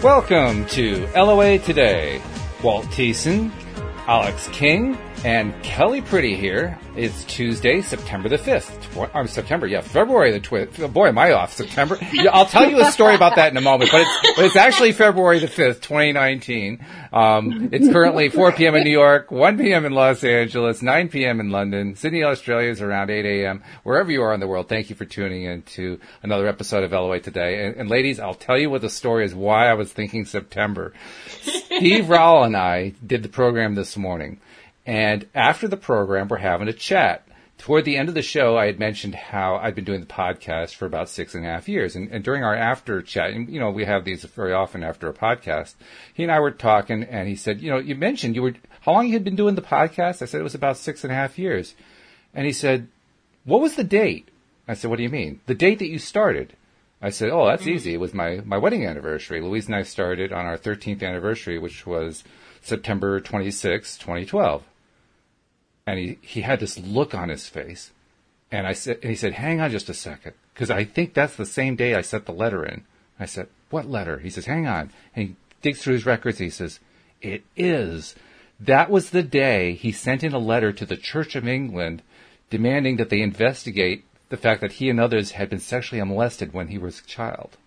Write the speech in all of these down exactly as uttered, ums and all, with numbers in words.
Welcome to L O A Today. Walt Thiessen, Alex King, and Kelly Pretty here. It's Tuesday, September the fifth. Tw- um, September, yeah, February the twentieth. Boy, am I off. September. Yeah, I'll tell you a story about that in a moment, but it's, but it's actually February the fifth, twenty nineteen. Um, it's currently four p.m. in New York, one p.m. in Los Angeles, nine p.m. in London. Sydney, Australia is around eight a.m. Wherever you are in the world, thank you for tuning in to another episode of L O A Today. And, and ladies, I'll tell you what the story is, why I was thinking September. Steve Rowell and I did the program this morning. And after the program, we're having a chat. Toward the end of the show, I had mentioned how I'd been doing the podcast for about six and a half years. And, and during our after chat, and, you know, we have these very often after a podcast, he and I were talking, and he said, you know, you mentioned you were, how long you had been doing the podcast? I said it was about six and a half years. And he said, what was the date? I said, what do you mean? The date that you started. I said, oh, that's easy. It was my, my wedding anniversary. Louise and I started on our thirteenth anniversary, which was September twenty-sixth, twenty twelve. And he, he had this look on his face. And I said, and he said, hang on just a second, because I think that's the same day I sent the letter in. I said, what letter? He says, hang on. And he digs through his records. And he says, it is. That was the day he sent in a letter to the Church of England demanding that they investigate the fact that he and others had been sexually molested when he was a child.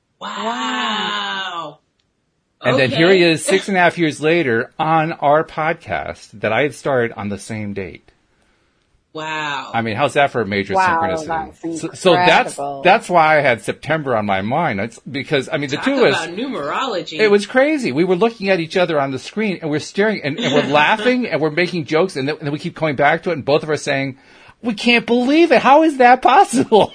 Wow. And okay. then here he is six and a half years later on our podcast that I had started on the same date. Wow. I mean, how's that for a major wow, synchronicity? That's so, so that's incredible. that's why I had September on my mind. It's because, I mean, the Talk two of about us, numerology. it was crazy. We were looking at each other on the screen and we're staring and, and we're laughing and we're making jokes and then, and then we keep coming back to it and both of us saying, we can't believe it. How is that possible?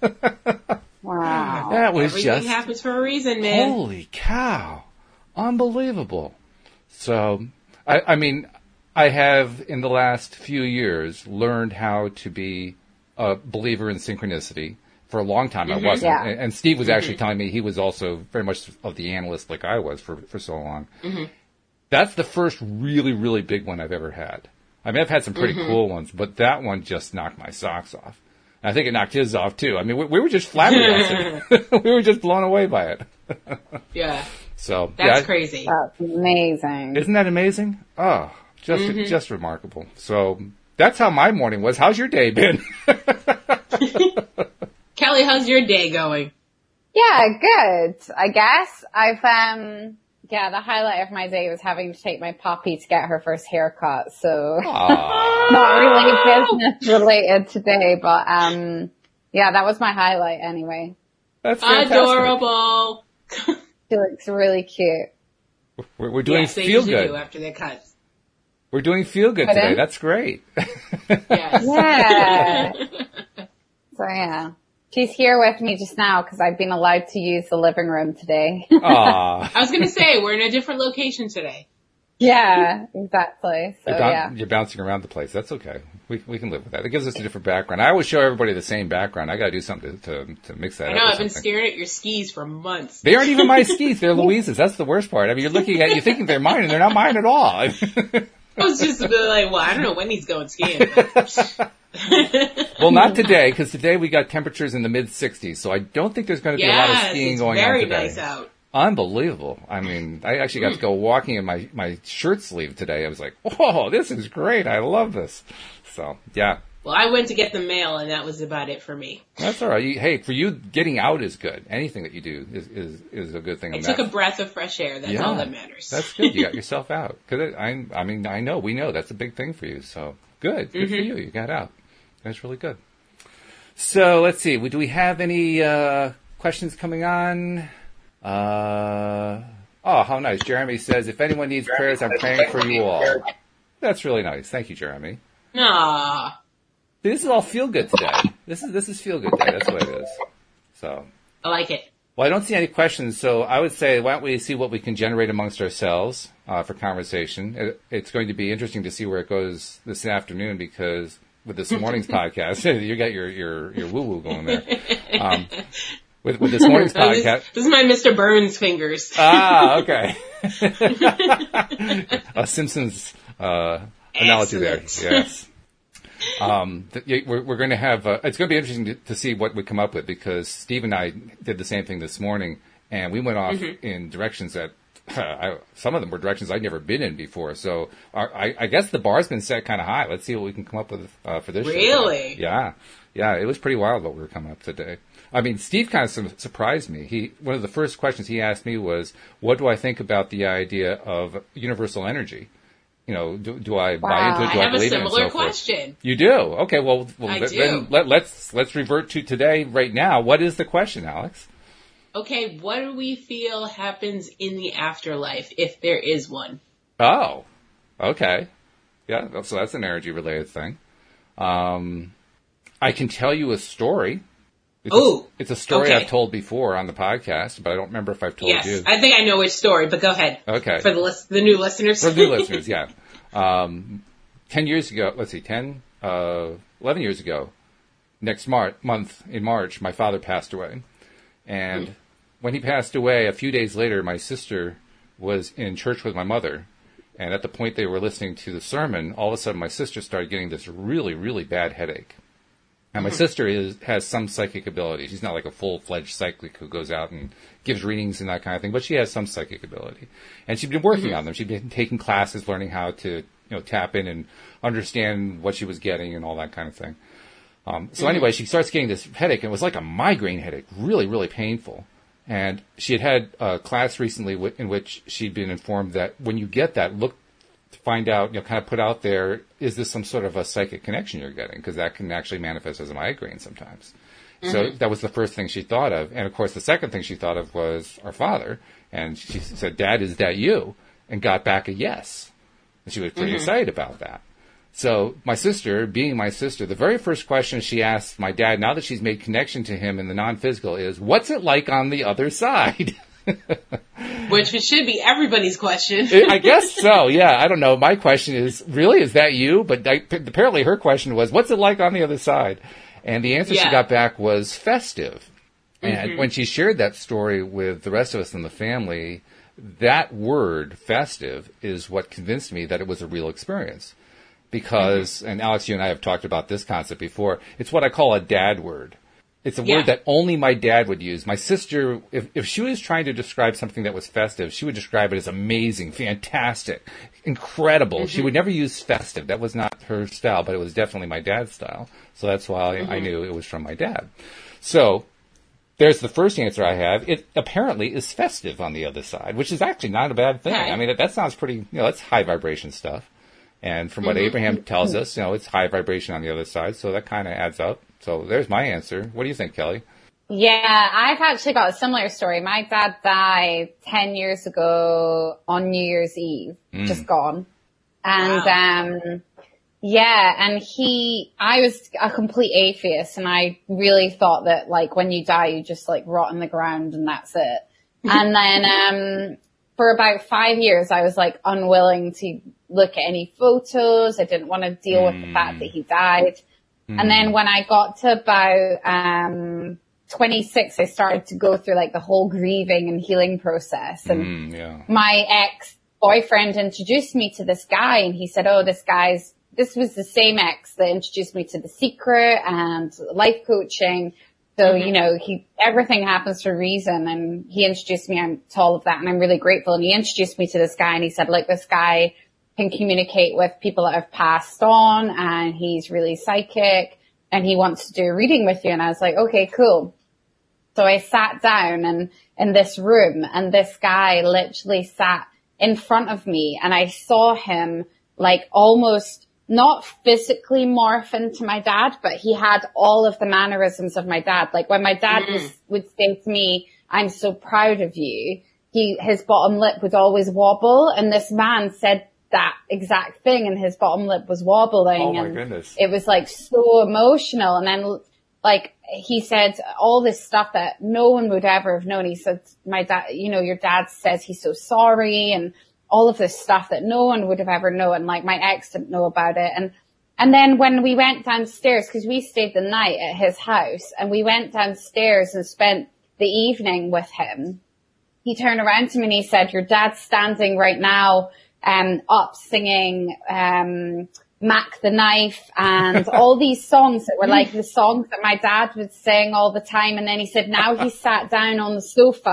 Wow. That was Everything just, happens for a reason, man. holy cow. Unbelievable. So, I, I mean, I have, in the last few years, learned how to be a believer in synchronicity. For a long time, mm-hmm. I wasn't. Yeah. And, and Steve was actually mm-hmm. telling me he was also very much of the analyst like I was for, for so long. Mm-hmm. That's the first really, really big one I've ever had. I mean, I've had some pretty mm-hmm. cool ones, but that one just knocked my socks off. And I think it knocked his off, too. I mean, we, we were just flabbergasted. We were just blown away by it. Yeah. So That's yeah, crazy. That's amazing. Isn't that amazing? Oh, just mm-hmm. just remarkable. So that's how my morning was. How's your day been? Kelly, how's your day going? Yeah, good. I guess I've um yeah, the highlight of my day was having to take my puppy to get her first haircut. So not really business related today, but um yeah, that was my highlight anyway. That's fantastic. Adorable. She looks really cute. We're, we're doing yes, they feel usually good do after they cut. We're doing feel good Pardon? today. That's great. Yes. Yeah. So yeah. She's here with me just now because I've been allowed to use the living room today. Aww. I was going to say, we're in a different location today. Yeah, exactly. So You're, boun- yeah. you're bouncing around the place. That's okay. We we can live with that. It gives us a different background. I always show everybody the same background. I got to do something to, to to mix that I up. know. with I've been something. staring at your skis for months. They aren't even my skis. They're Louise's. That's the worst part. I mean, you're looking at, you're thinking they're mine, and they're not mine at all. I was just a bit like, well, I don't know when he's going skiing. Well, not today, because today we got temperatures in the mid sixties, so I don't think there's going to be yes, a lot of skiing it's going on very today. nice out. Unbelievable. I mean, I actually got to go walking in my, my shirt sleeve today. I was like, whoa, this is great. I love this. So, yeah. Well, I went to get the mail, and that was about it for me. That's all right. You, hey, for you, getting out is good. Anything that you do is, is, is a good thing. I And took that- a breath of fresh air. That's Yeah, all that matters. That's good. You got yourself out. Cause I, I mean, I know, we know that's a big thing for you. So good. Good Mm-hmm. for you. You got out. That's really good. So let's see. Do we have any uh, questions coming on? Uh, oh, how nice. Jeremy says, if anyone needs prayers, I'm praying for you all. That's really nice. Thank you, Jeremy. Aww. This is all feel good today. This is this is feel good day. That's what it is. So, I like it. well, I don't see any questions. So I would say, why don't we see what we can generate amongst ourselves uh, for conversation? It, it's going to be interesting to see where it goes this afternoon because with this morning's podcast, you got your your your woo woo going there. Um, with with this morning's Oh, this, podcast, this is my Mister Burns fingers. ah, okay. A Simpsons uh, analogy there. Excellent. Yes. Um, th- we're, we're going to have, uh, it's going to be interesting to, to see what we come up with because Steve and I did the same thing this morning And we went off mm-hmm. in directions that, I, some of them were directions I'd never been in before. So our, I, I guess the bar's been set kind of high. Let's see what we can come up with uh, for this really? show. Really? Yeah. Yeah, it was pretty wild what we were coming up today. I mean, Steve kind of su- surprised me. He One of the first questions he asked me was, what do I think about the idea of universal energy? You know, do, do I wow. buy into it? Do I I, have believe a it? And similar so forth? question. You do? Okay, well, well I th- do. then let, let's let's revert to today, right now. What is the question, Alex? Okay, what do we feel happens in the afterlife, if there is one? Oh, okay. Yeah, so that's an energy-related thing. Um, I can tell you a story. Oh, it's a story okay. I've told before on the podcast, but I don't remember if I've told yes, you. Yes, I think I know which story, but go ahead. Okay. For the list, the new listeners. For the new listeners, yeah. Um, ten years ago, let's see, ten, uh, eleven years ago, next Mar- month in March, my father passed away. And mm. when he passed away, a few days later, my sister was in church with my mother. And at the point they were listening to the sermon, all of a sudden my sister started getting this really, really bad headache. And my mm-hmm. sister is has some psychic ability. She's not like a full-fledged psychic who goes out and gives readings and that kind of thing, but she has some psychic ability. And she'd been working mm-hmm. on them. She'd been taking classes, learning how to, you know, tap in and understand what she was getting and all that kind of thing. Um, so mm-hmm. anyway, she starts getting this headache, and it was like a migraine headache, really, really painful. And she had had a class recently w- in which she'd been informed that when you get that, look to find out, you know, kind of put out there, is this some sort of a psychic connection you're getting? Because that can actually manifest as a migraine sometimes. Mm-hmm. So that was the first thing she thought of. And, of course, the second thing she thought of was our father. And she said, Dad, is that you? And got back a yes. And she was pretty mm-hmm. excited about that. So my sister, being my sister, the very first question she asked my dad, now that she's made connection to him in the non-physical, is, what's it like on the other side? Which should be everybody's question. I guess so, yeah. I don't know. My question is, really, is that you? But I, apparently her question was, what's it like on the other side? And the answer yeah. she got back was festive. And mm-hmm. when she shared that story with the rest of us in the family, that word, festive, is what convinced me that it was a real experience. Because, mm-hmm. and Alex, you and I have talked about this concept before, it's what I call a dad word. It's a yeah. word that only my dad would use. My sister, if, if she was trying to describe something that was festive, she would describe it as amazing, fantastic, incredible. Mm-hmm. She would never use festive. That was not her style, but it was definitely my dad's style. So that's why mm-hmm. I knew it was from my dad. So there's the first answer I have. It apparently is festive on the other side, which is actually not a bad thing. Okay. I mean, that, that sounds pretty, you know, that's high vibration stuff. And from what mm-hmm. Abraham tells us, you know, it's high vibration on the other side, so that kind of adds up. So there's my answer. What do you think, Kelly? Yeah, I've actually got a similar story. My dad died ten years ago on New Year's Eve, mm. just gone. And, wow. um, yeah, and he, I was a complete atheist, and I really thought that, like, when you die, you just, like, rot in the ground and that's it. And then, um, for about five years, I was, like, unwilling to look at any photos. I didn't want to deal mm. with the fact that he died. Mm. And then when I got to about, um, twenty-six, I started to go through like the whole grieving and healing process. And mm, yeah. my ex-boyfriend introduced me to this guy, and he said, oh, this guy's, this was the same ex that introduced me to The Secret and life coaching. So, mm-hmm. you know, he, everything happens for a reason, and he introduced me to all of that, and I'm really grateful. And he introduced me to this guy, and he said, like, this guy can communicate with people that have passed on, and he's really psychic, and he wants to do a reading with you. And I was like, okay, cool. So I sat down and in this room, and this guy literally sat in front of me, and I saw him like almost not physically morph into my dad, but he had all of the mannerisms of my dad. Like when my dad mm. was, would say to me, I'm so proud of you, he, his bottom lip would always wobble. And this man said that exact thing, and his bottom lip was wobbling. Oh my and goodness. It was like so emotional. And then like he said all this stuff that no one would ever have known. He said, my dad, you know, your dad says he's so sorry, and all of this stuff that no one would have ever known. Like my ex didn't know about it. And, and then when we went downstairs, cause we stayed the night at his house, and we went downstairs and spent the evening with him, he turned around to me and he said, your dad's standing right now, um, up singing, um, Mac the Knife and all these songs that were like the songs that my dad would sing all the time. And then he said, now he's sat down on the sofa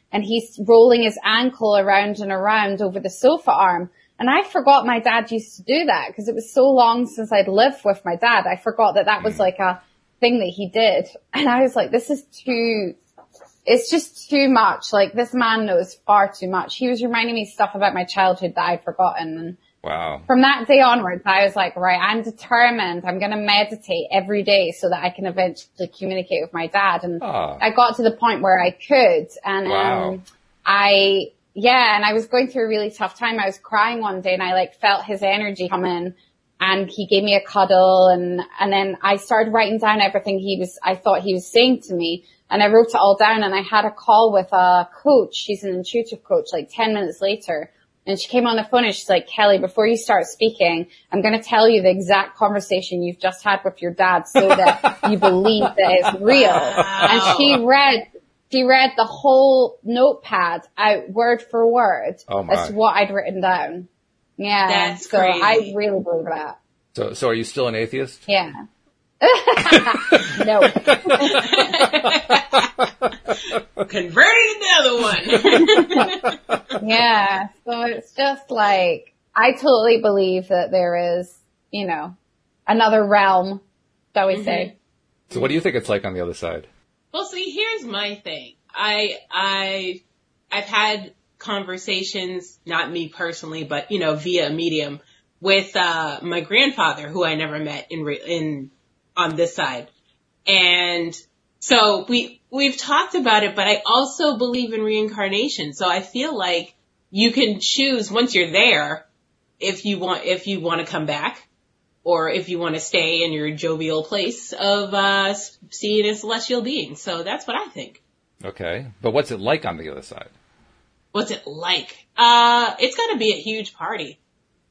and he's rolling his ankle around and around over the sofa arm. And I forgot my dad used to do that because it was so long since I'd lived with my dad. I forgot that that was like a thing that he did. And I was like, this is too, it's just too much. Like, this man knows far too much. He was reminding me stuff about my childhood that I'd forgotten. And wow. From that day onwards, I was like, right, I'm determined. I'm going to meditate every day so that I can eventually communicate with my dad. And oh. I got to the point where I could. And wow. um, I, yeah, and I was going through a really tough time. I was crying one day and I like felt his energy come in, and he gave me a cuddle, and, and then I started writing down everything he was, I thought he was saying to me. And I wrote it all down, and I had a call with a coach. She's an intuitive coach, like ten minutes later. And she came on the phone and she's like, Kelly, before you start speaking, I'm going to tell you the exact conversation you've just had with your dad so that you believe that it's real. Wow. And she read, she read the whole notepad out word for word oh my. as to what I'd written down. Yeah. That's so crazy. I really believe that. So, so are you still an atheist? Yeah. No. Converting another one. Yeah. So it's just like, I totally believe that there is, you know, another realm, shall we mm-hmm. say. So what do you think it's like on the other side? Well, see, here's my thing. I, I, I've had conversations, not me personally, but, you know, via a medium with, uh, my grandfather, who I never met in, re- in, on this side. And so we, we've talked about it, but I also believe in reincarnation. So I feel like you can choose once you're there if you want, if you want to come back, or if you want to stay in your jovial place of, uh, seeing a celestial being. So that's what I think. Okay. But what's it like on the other side? What's it like? Uh, it's got to be a huge party.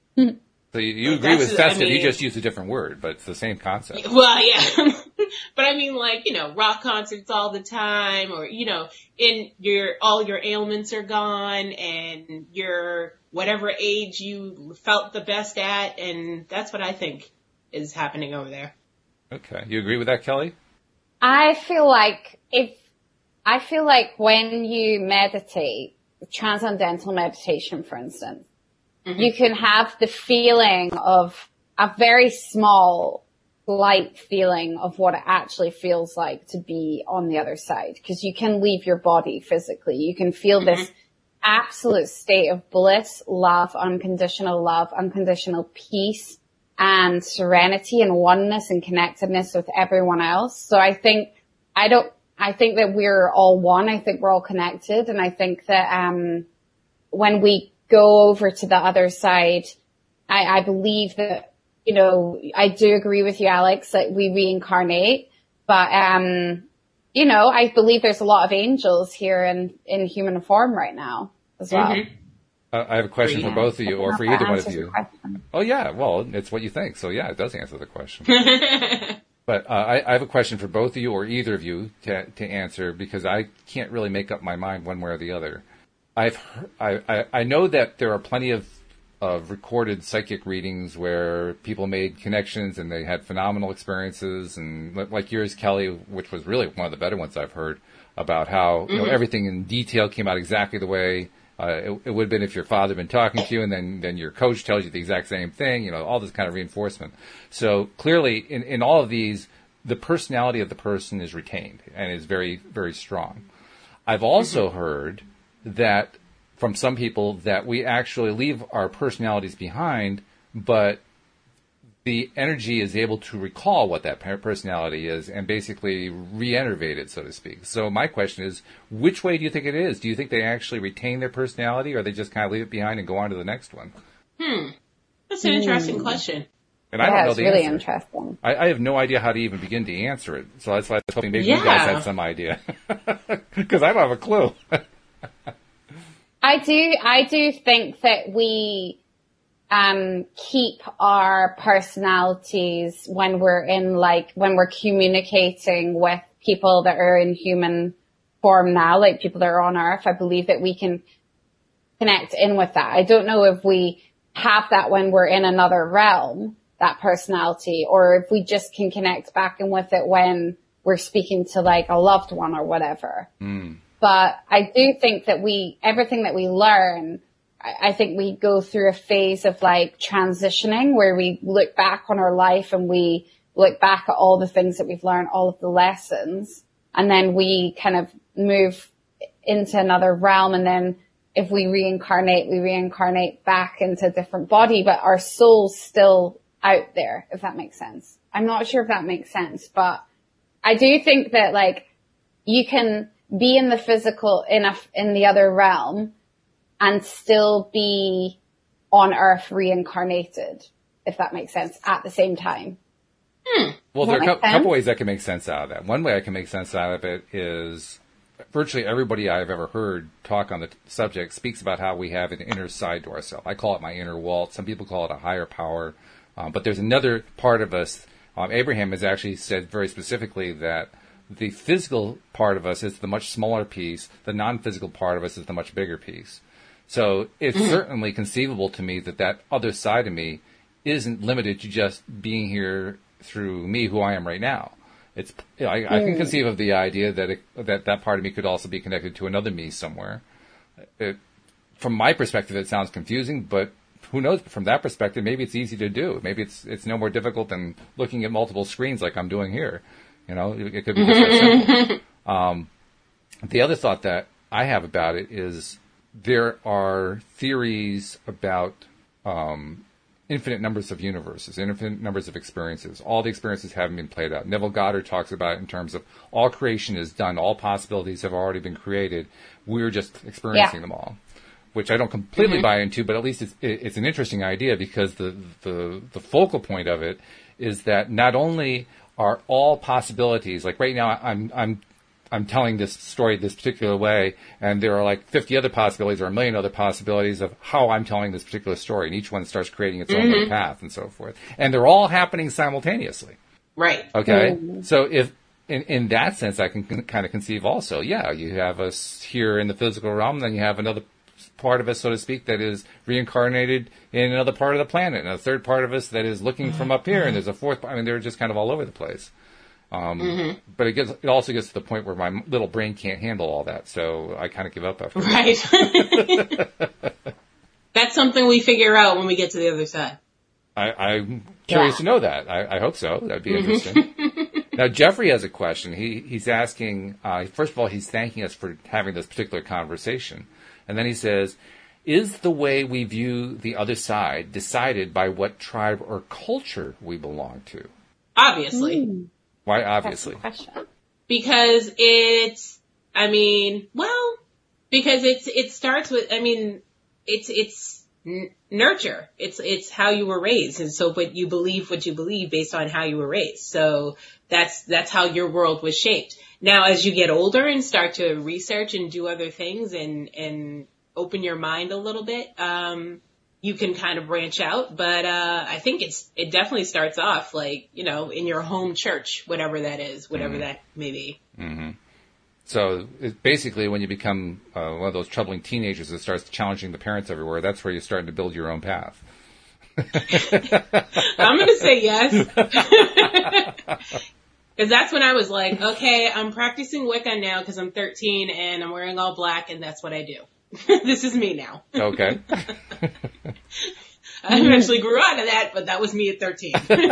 So you, you agree That's, with festive, I mean, you just use a different word, but it's the same concept. Well, yeah. But I mean, like, you know, rock concerts all the time, or, you know, in your, all your ailments are gone, and your, whatever age you felt the best at, and that's what I think is happening over there. Okay. You agree with that, Kelly? I feel like if, I feel like when you meditate, transcendental meditation, for instance, mm-hmm. you can have the feeling of a very small, light feeling of what it actually feels like to be on the other side. Because you can leave your body physically. You can feel mm-hmm. this absolute state of bliss, love, unconditional love, unconditional peace, and serenity and oneness and connectedness with everyone else. So I think, I don't, I think that we're all one. I think we're all connected. And I think that, um, when we go over to the other side, I, I believe that, you know, I do agree with you, Alex, that we reincarnate, but, um, you know, I believe there's a lot of angels here in, in human form right now as well. Mm-hmm. Uh, I have a question yeah. for both of you, or for either one of you. Oh yeah, well, it's what you think. So yeah, it does answer the question. But uh, I, I have a question for both of you, or either of you, to to answer, because I can't really make up my mind one way or the other. I've heard, I, I I know that there are plenty of of recorded psychic readings where people made connections and they had phenomenal experiences, and like yours, Kelly, which was really one of the better ones I've heard, about how mm-hmm. you know everything in detail came out exactly the way uh, it, it would have been if your father had been talking to you, and then then your coach tells you the exact same thing. You know, all this kind of reinforcement. So clearly, in in all of these, the personality of the person is retained and is very very strong. I've also mm-hmm. heard that from some people that we actually leave our personalities behind, but the energy is able to recall what that personality is and basically re-enervate it, so to speak. So my question is, which way do you think it is? Do you think they actually retain their personality, or they just kind of leave it behind and go on to the next one? Hmm. That's an interesting mm. question. And I yeah, don't know it's the really answer. interesting. I, I have no idea how to even begin to answer it. So that's why I was hoping maybe yeah. you guys had some idea. Because I don't have a clue. I do, I do think that we, um, keep our personalities when we're in like, when we're communicating with people that are in human form now, like people that are on Earth. I believe that we can connect in with that. I don't know if we have that when we're in another realm, that personality, or if we just can connect back in with it when we're speaking to like a loved one or whatever. Mm. But I do think that we, everything that we learn, I, I think we go through a phase of like transitioning where we look back on our life and we look back at all the things that we've learned, all of the lessons, and then we kind of move into another realm. And then if we reincarnate, we reincarnate back into a different body, but our soul's still out there, if that makes sense. I'm not sure if that makes sense, but I do think that like you can be in the physical, in a, in the other realm and still be on Earth reincarnated, if that makes sense, at the same time. Hmm. Well, there are a co- couple ways that can make sense out of that. One way I can make sense out of it is virtually everybody I've ever heard talk on the t- subject speaks about how we have an inner side to ourselves. I call it my inner wall. Some people call it a higher power. Um, but there's another part of us. Um, Abraham has actually said very specifically that the physical part of us is the much smaller piece. The non-physical part of us is the much bigger piece. So it's mm-hmm. certainly conceivable to me that that other side of me isn't limited to just being here through me, who I am right now. It's you know, I, mm. I can conceive of the idea that it, that that part of me could also be connected to another me somewhere. It, from my perspective, it sounds confusing, but who knows? From that perspective, maybe it's easy to do. Maybe it's it's no more difficult than looking at multiple screens like I'm doing here. You know, it, it could be just that simple. Um, the other thought that I have about it is there are theories about um, infinite numbers of universes, infinite numbers of experiences. All the experiences haven't been played out. Neville Goddard talks about it in terms of all creation is done. All possibilities have already been created. We're just experiencing yeah. them all, which I don't completely mm-hmm. buy into, but at least it's, it's an interesting idea because the, the, the focal point of it is that not only are all possibilities, like right now I'm, I'm, I'm telling this story this particular way, and there are like fifty other possibilities or a million other possibilities of how I'm telling this particular story, and each one starts creating its mm-hmm. own path and so forth. And they're all happening simultaneously. Right. Okay? Mm-hmm. So if, in, in that sense, I can con- kind of conceive also, yeah, you have us here in the physical realm, then you have another part of us, so to speak, that is reincarnated in another part of the planet, and a third part of us that is looking from up here, and there's a fourth, I mean, they're just kind of all over the place. Um, mm-hmm. But it gets, it also gets to the point where my little brain can't handle all that, so I kind of give up after that. Right. That's something we figure out when we get to the other side. I, I'm curious yeah. to know that. I, I hope so. That'd be interesting. Now, Jeffrey has a question. He He's asking, uh, first of all, he's thanking us for having this particular conversation. And then he says, is the way we view the other side decided by what tribe or culture we belong to? Obviously. Mm. Why obviously? Because it's, I mean, well, because it's, it starts with, I mean, it's, it's n- nurture. It's, it's how you were raised. And so, but you believe what you believe based on how you were raised. So that's, that's how your world was shaped. Now, as you get older and start to research and do other things and, and open your mind a little bit, um, you can kind of branch out. But, uh, I think it's, it definitely starts off like, you know, in your home church, whatever that is, whatever mm-hmm. that may be. Mm-hmm. So it, basically when you become uh, one of those troubling teenagers that starts challenging the parents everywhere, that's where you're starting to build your own path. I'm going to say yes. Because that's when I was like, okay, I'm practicing Wicca now because I'm thirteen and I'm wearing all black and that's what I do. This is me now. Okay. I eventually grew out of that, but that was me at thirteen.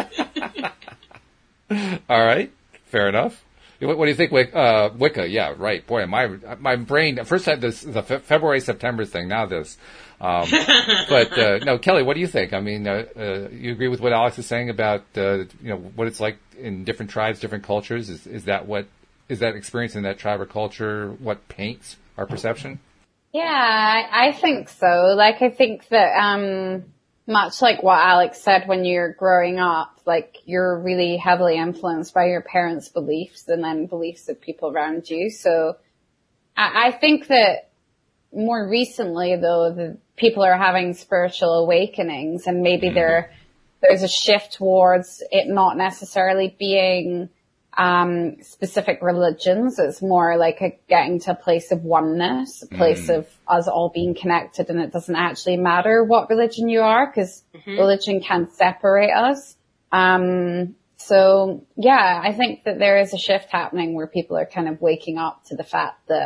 All right. Fair enough. What, what do you think, Wicca? Uh, Wicca, yeah, right. Boy, my my brain, first had this, the February, September thing, now this. Um, but, uh, no, Kelly, what do you think? I mean, uh, uh, you agree with what Alex is saying about, uh, you know, what it's like in different tribes, different cultures? Is, is that what, is that experience in that tribe or culture what paints our perception? Yeah, I think so. Like, I think that, um, much like what Alex said when you're growing up, like, you're really heavily influenced by your parents' beliefs and then beliefs of people around you. So I, I think that more recently, though, the people are having spiritual awakenings and maybe mm-hmm. there, there's a shift towards it not necessarily being um specific religions. It's more like a getting to a place of oneness, a place mm. of us all being connected, and it doesn't actually matter what religion you are because mm-hmm. religion can separate us. Um so yeah, I think that there is a shift happening where people are kind of waking up to the fact that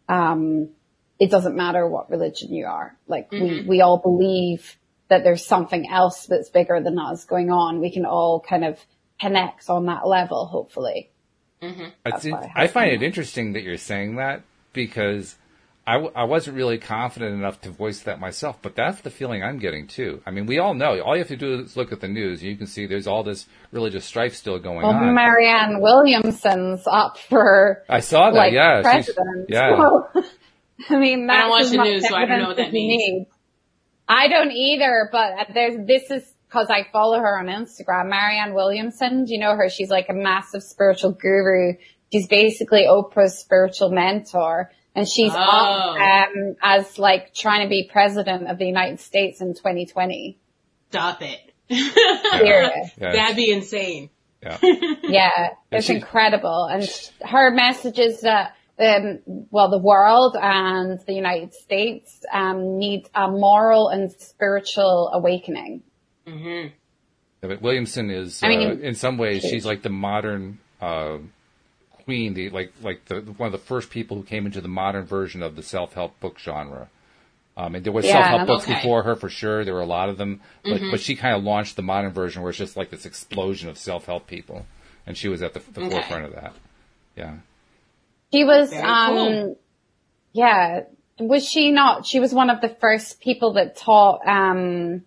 um, it doesn't matter what religion you are. Like mm-hmm. we, we all believe that there's something else that's bigger than us going on. We can all kind of connect on that level, hopefully. Mm-hmm. I, I find it interesting that you're saying that, because I, w- I wasn't really confident enough to voice that myself, but that's the feeling I'm getting too. I mean, we all know, all you have to do is look at the news. You can see there's all this religious strife still going well, on. Marianne Williamson's up for I saw that, like, yeah. president. Yeah. So, I mean, that's I don't watch as the much news, so I don't know what that evidence as you means. need. I don't either, but there's, this is because I follow her on Instagram, Marianne Williamson. Do you know her? She's like a massive spiritual guru. She's basically Oprah's spiritual mentor. And she's oh. up um, as like trying to be president of the United States in twenty twenty. Stop it. Serious. Yeah. That'd be insane. Yeah. Yeah, it's incredible. And her message is that, um, well, the world and the United States um, need a moral and spiritual awakening. Mm-hmm. Yeah, but Williamson is, I mean, uh, in some ways, she's like the modern uh, queen, the like like the one of the first people who came into the modern version of the self-help book genre. Um, and there was yeah, self-help books okay. before her, for sure. There were a lot of them. But, mm-hmm. but she kind of launched the modern version where it's just like this explosion of self-help people. And she was at the, the okay. forefront of that. Yeah. She was, Very um, cool. yeah, was she not, she was one of the first people that taught, um,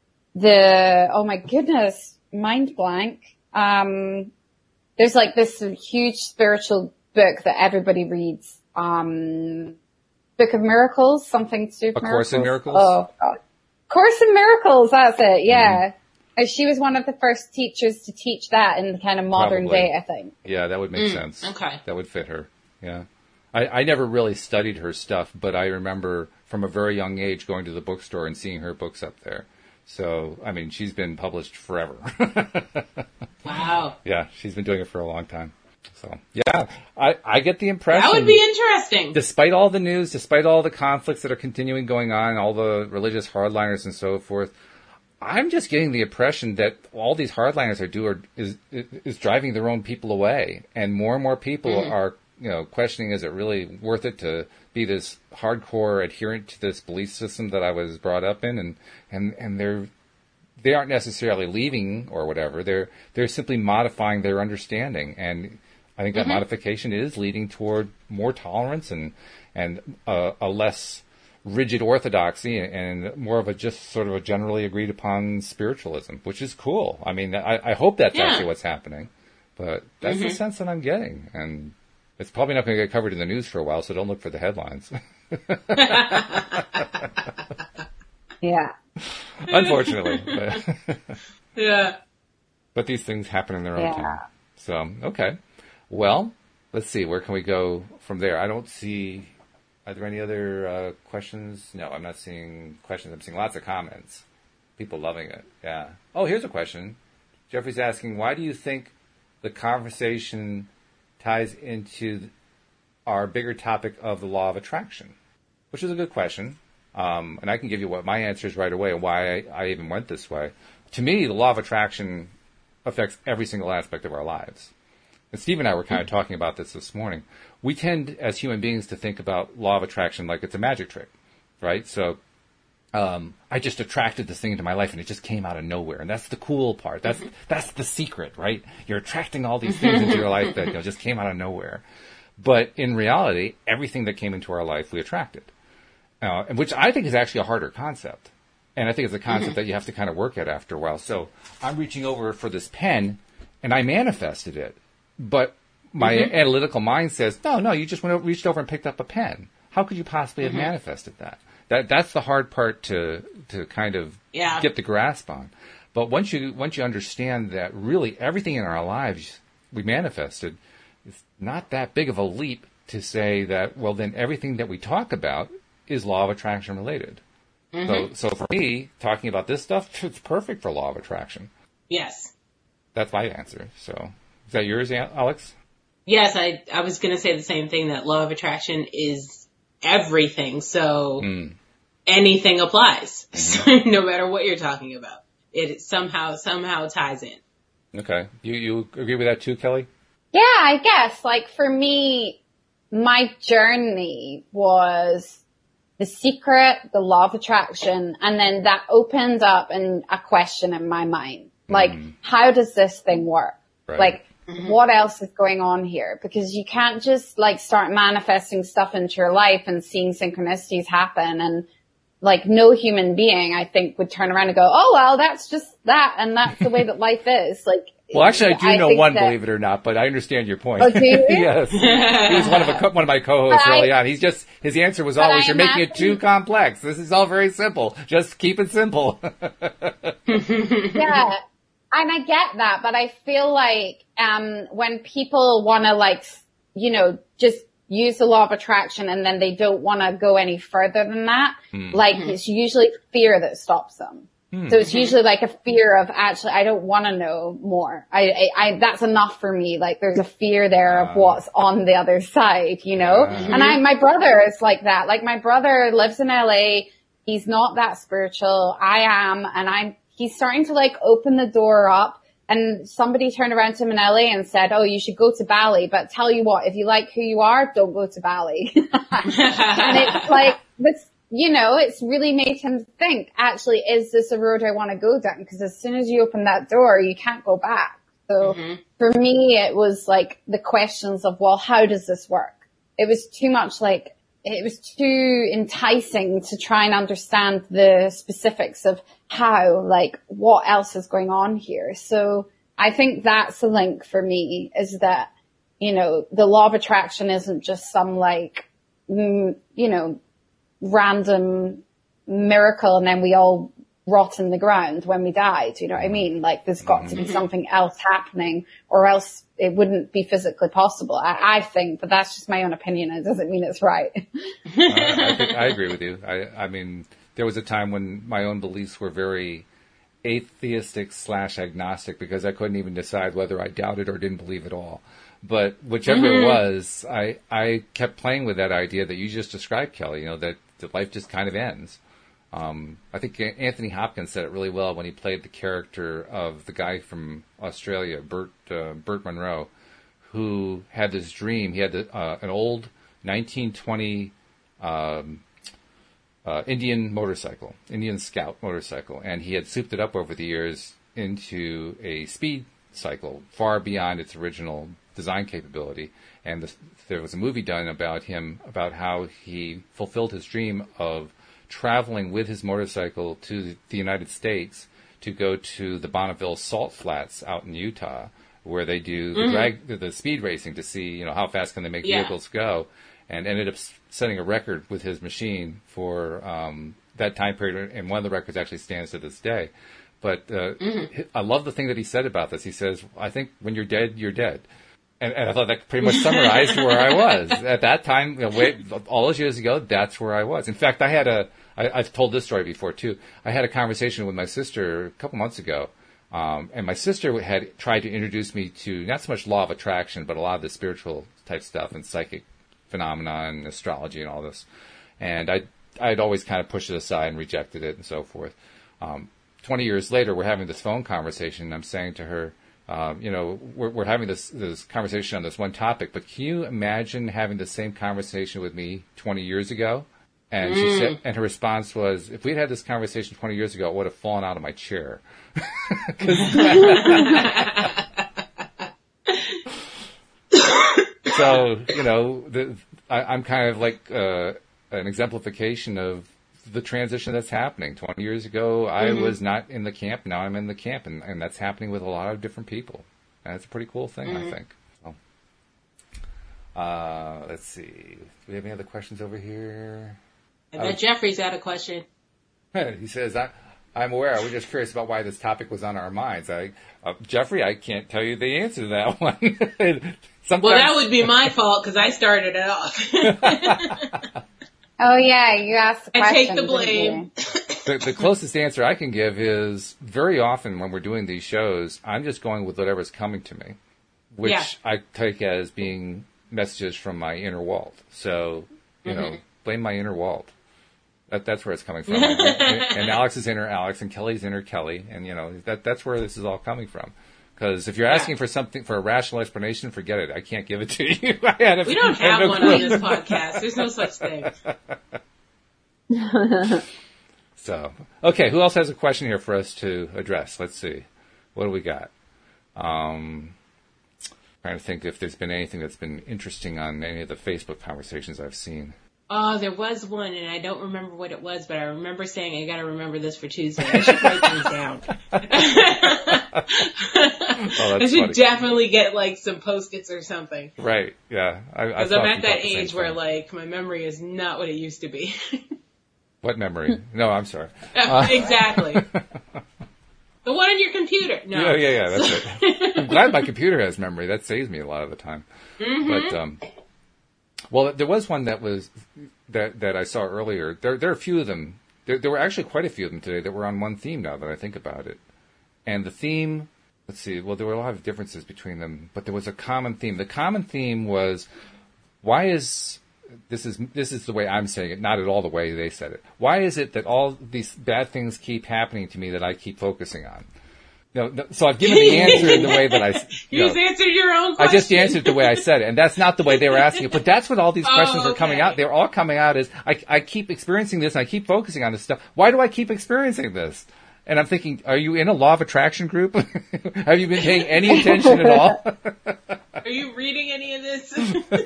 the, oh my goodness, mind blank. Um, there's like this huge spiritual book that everybody reads, um, Book of Miracles, something to do with A Course in Miracles? Oh, God. Course in Miracles, that's it, yeah. Mm. And she was one of the first teachers to teach that in the kind of modern Probably. day, I think. Yeah, that would make Mm, sense. okay. That would fit her, yeah. I, I never really studied her stuff, but I remember from a very young age going to the bookstore and seeing her books up there. So, I mean, she's been published forever. Wow. Yeah, she's been doing it for a long time. So, yeah, I, I get the impression. That would be interesting. Despite all the news, despite all the conflicts that are continuing going on, all the religious hardliners and so forth, I'm just getting the impression that all these hardliners are doing is, is driving their own people away. And more and more people mm-hmm. are, you know, questioning, is it really worth it to be this hardcore adherent to this belief system that I was brought up in? And, and, and they're, they aren't necessarily leaving or whatever. They're, they're simply modifying their understanding. And I think that mm-hmm. modification is leading toward more tolerance and, and a, a less rigid orthodoxy and more of a just sort of a generally agreed upon spiritualism, which is cool. I mean, I, I hope that's yeah. actually what's happening, but that's mm-hmm. the sense that I'm getting. And it's probably not going to get covered in the news for a while, so don't look for the headlines. Yeah. Unfortunately. But yeah. But these things happen in their own yeah. time. So, okay. Well, let's see. Where can we go from there? I don't see... Are there any other uh, questions? No, I'm not seeing questions. I'm seeing lots of comments. People loving it. Yeah. Oh, here's a question. Jeffrey's asking, why do you think the conversation ties into our bigger topic of the law of attraction? Which is a good question. Um, and I can give you what my answer is right away and why I, I even went this way. To me, the law of attraction affects every single aspect of our lives. And Steve and I were kind of talking about this this morning. We tend, as human beings, to think about law of attraction like it's a magic trick, right? So um, I just attracted this thing into my life, and it just came out of nowhere. And that's the cool part. That's that's the secret, right? You're attracting all these things into your life that you know, just came out of nowhere. But in reality, everything that came into our life, we attracted, uh, which I think is actually a harder concept. And I think it's a concept mm-hmm. that you have to kind of work at after a while. So I'm reaching over for this pen, and I manifested it. But my mm-hmm. analytical mind says, no, no, you just went over, reached over and picked up a pen. How could you possibly have mm-hmm. manifested that? That that's the hard part to to kind of yeah. get the grasp on. But once you once you understand that really everything in our lives we manifested, it's not that big of a leap to say that, well, then everything that we talk about is law of attraction related. Mm-hmm. So so for me, talking about this stuff, it's perfect for law of attraction. Yes. That's my answer. So is that yours, Alex? Yes, I I was going to say the same thing, that law of attraction is everything. So mm. anything applies, mm-hmm. so no matter what you're talking about. It somehow somehow ties in. Okay. You you agree with that too, Kelly? Yeah, I guess. Like for me, my journey was The Secret, the law of attraction, and then that opened up in a question in my mind. Like, mm. how does this thing work? Right. Like, mm-hmm. what else is going on here? Because you can't just like start manifesting stuff into your life and seeing synchronicities happen, and like no human being, I think, would turn around and go, oh, well, that's just that. And that's the way that life is. Like, well, actually, I do I know one, that, believe it or not, but I understand your point. Oh, do you? Yes. He was one of, a, one of my co-hosts early on. He's just, his answer was always, you're making it too complex. This is all very simple. Just keep it simple. Yeah. And I get that, but I feel like, um, when people want to like, you know, just use the law of attraction and then they don't want to go any further than that, mm. like mm. it's usually fear that stops them. Mm. So it's usually like a fear of actually, I don't want to know more. I, I, I, that's enough for me. Like there's a fear there uh, of what's on the other side, you know? Uh, and I, my brother is like that. Like my brother lives in L A. He's not that spiritual. I am, and I'm, he's starting to like open the door up, and somebody turned around to him in L A and said, oh, you should go to Bali, but tell you what, if you like who you are, don't go to Bali. And it's like, this, you know, it's really made him think, actually, is this a road I want to go down? Because as soon as you open that door, you can't go back. So mm-hmm. for me, it was like the questions of, well, how does this work? It was too much like, it was too enticing to try and understand the specifics of how, like, what else is going on here. So I think that's the link for me, is that, you know, the law of attraction isn't just some like, mm, you know, random miracle and then we all rot in the ground when we die. Do you know what I mean? Like there's got to be something else happening, or else it wouldn't be physically possible. I, I think, but that's just my own opinion. It doesn't mean it's right. uh, I, think, I agree with you. I, I mean, there was a time when my own beliefs were very atheistic slash agnostic, because I couldn't even decide whether I doubted or didn't believe at all. But whichever mm-hmm. it was, I, I kept playing with that idea that you just described, Kelly, you know, that, that life just kind of ends. Um, I think Anthony Hopkins said it really well when he played the character of the guy from Australia, Burt, uh, Burt Munro, who had this dream. He had the, uh, an old nineteen twenty um, uh, Indian motorcycle, Indian Scout motorcycle, and he had souped it up over the years into a speed cycle far beyond its original design capability. And the, there was a movie done about him, about how he fulfilled his dream of traveling with his motorcycle to the United States to go to the Bonneville Salt Flats out in Utah, where they do the mm-hmm. drag, the speed racing to see, you know, how fast can they make yeah. vehicles go, and ended up setting a record with his machine for um, that time period. And one of the records actually stands to this day. But uh, mm-hmm. I love the thing that he said about this. He says, I think when you're dead, you're dead. And, and I thought that pretty much summarized where I was. At that time, you know, wait, all those years ago, that's where I was. In fact, I had a, I, I've told this story before too. I had a conversation with my sister a couple months ago. Um, and my sister had tried to introduce me to not so much law of attraction, but a lot of the spiritual type stuff and psychic phenomena and astrology and all this. And I, I'd always kind of pushed it aside and rejected it and so forth. Um, twenty years later, we're having this phone conversation, and I'm saying to her, Um, you know, we're, we're having this, this conversation on this one topic, but can you imagine having the same conversation with me twenty years ago? And mm. she said, and her response was, if we'd had this conversation twenty years ago, I would have fallen out of my chair. So, you know, the, I, I'm kind of like uh, an exemplification of the transition that's happening. twenty years ago, I mm-hmm. was not in the camp. Now I'm in the camp, and, and that's happening with a lot of different people. And it's a pretty cool thing, mm-hmm. I think. So, uh, let's see. Do we have any other questions over here? I bet uh, Jeffrey's got a question. He says, I, I'm aware. We're just curious about why this topic was on our minds. I, uh, Jeffrey, I can't tell you the answer to that one. Sometimes... Well, that would be my fault because I started it off. Oh, yeah, you asked the question. I take the blame. the, the closest answer I can give is very often when we're doing these shows, I'm just going with whatever's coming to me, which yeah. I take as being messages from my inner Walt. So, you mm-hmm. know, blame my inner Walt. That, that's where it's coming from. and, and Alex's inner Alex and Kelly's inner Kelly. And, you know, that that's where this is all coming from. Because if you're asking yeah. for something, for a rational explanation, forget it. I can't give it to you. I had a, we don't have no one clue. On this podcast. There's no such thing. So, okay, who else has a question here for us to address? Let's see. What do we got? Um, trying to think if there's been anything that's been interesting on any of the Facebook conversations I've seen. Oh, there was one, and I don't remember what it was, but I remember saying, I gotta remember this for Tuesday. I should write things down. Oh, I should funny. Definitely get, like, some Post-its or something. Right, yeah. Because I'm at that age where, like, my memory is not what it used to be. What memory? No, I'm sorry. Uh, exactly. The one on your computer. No. Yeah, yeah, yeah, that's it. I'm glad my computer has memory. That saves me a lot of the time. Mm-hmm. But, um... Well, there was one that was that that I saw earlier. There, there are a few of them. There, there were actually quite a few of them today that were on one theme. Now that I think about it, and the theme. Let's see. Well, there were a lot of differences between them, but there was a common theme. The common theme was, why is this is this is the way I'm saying it, not at all the way they said it. Why is it that all these bad things keep happening to me that I keep focusing on? No, no, so I've given the answer in the way that I... You, you just know, answered your own question. I just answered the way I said it, and that's not the way they were asking it. But that's what all these questions oh, okay. are coming out. They're all coming out as, I, I keep experiencing this, and I keep focusing on this stuff. Why do I keep experiencing this? And I'm thinking, are you in a law of attraction group? Have you been paying any attention at all? Are you reading any of this?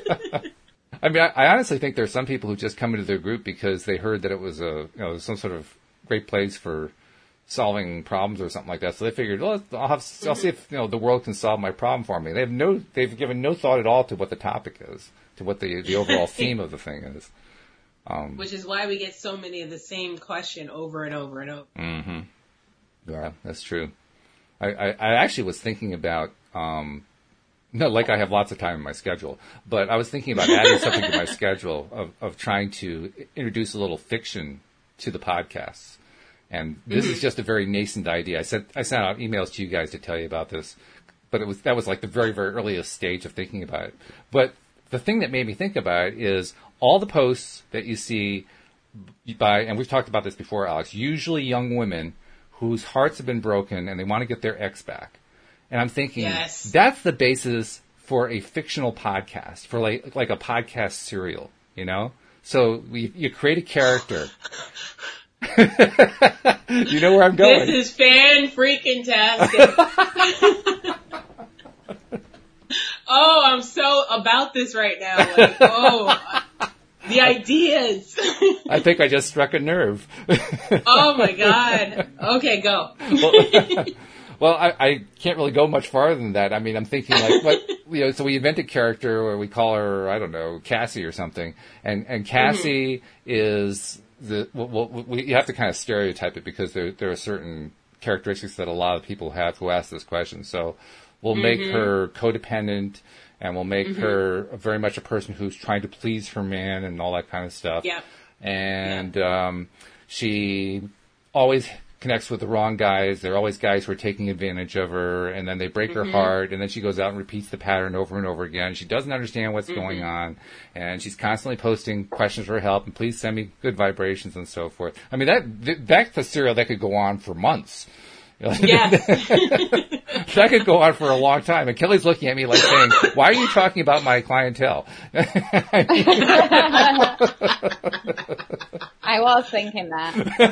I mean, I, I honestly think there's some people who just come into their group because they heard that it was a, you know, some sort of great place for solving problems or something like that. So they figured, well, I'll have, I'll see if, you know, the world can solve my problem for me. They have no, they've given no thought at all to what the topic is, to what the, the overall theme of the thing is. Um, Which is why we get so many of the same question over and over and over. Mm-hmm. Yeah, that's true. I, I, I actually was thinking about, um, no, like I have lots of time in my schedule, but I was thinking about adding something to my schedule of, of trying to introduce a little fiction to the podcasts. And this mm-hmm. is just a very nascent idea. I sent I sent out emails to you guys to tell you about this, but it was that was like the very, very earliest stage of thinking about it. But the thing that made me think about it is all the posts that you see by, and we've talked about this before, Alex, usually young women whose hearts have been broken and they want to get their ex back. And I'm thinking, yes. that's the basis for a fictional podcast, for like like a podcast serial, you know? So we, you create a character. You know where I'm going. This is fan freaking tastic. Oh, I'm so about this right now. Like, oh, the ideas. I think I just struck a nerve. Oh my God. Okay, go. Well, well I, I can't really go much farther than that. I mean, I'm thinking like, what, you know, so we invent a character where we call her, I don't know, Cassie or something. And, and Cassie mm-hmm. is the, well, we, you have to kind of stereotype it because there, there are certain characteristics that a lot of people have who ask this question. So we'll mm-hmm. make her codependent, and we'll make mm-hmm. her very much a person who's trying to please her man and all that kind of stuff. Yeah. And yeah. Um, she always connects with the wrong guys. There are always guys who are taking advantage of her, and then they break mm-hmm. her heart, and then she goes out and repeats the pattern over and over again. She doesn't understand what's mm-hmm. going on, and she's constantly posting questions for help, and please send me good vibrations and so forth. I mean, that that's a serial that could go on for months. Yes. That could go on for a long time. And Kelly's looking at me like saying, why are you talking about my clientele? I was thinking that.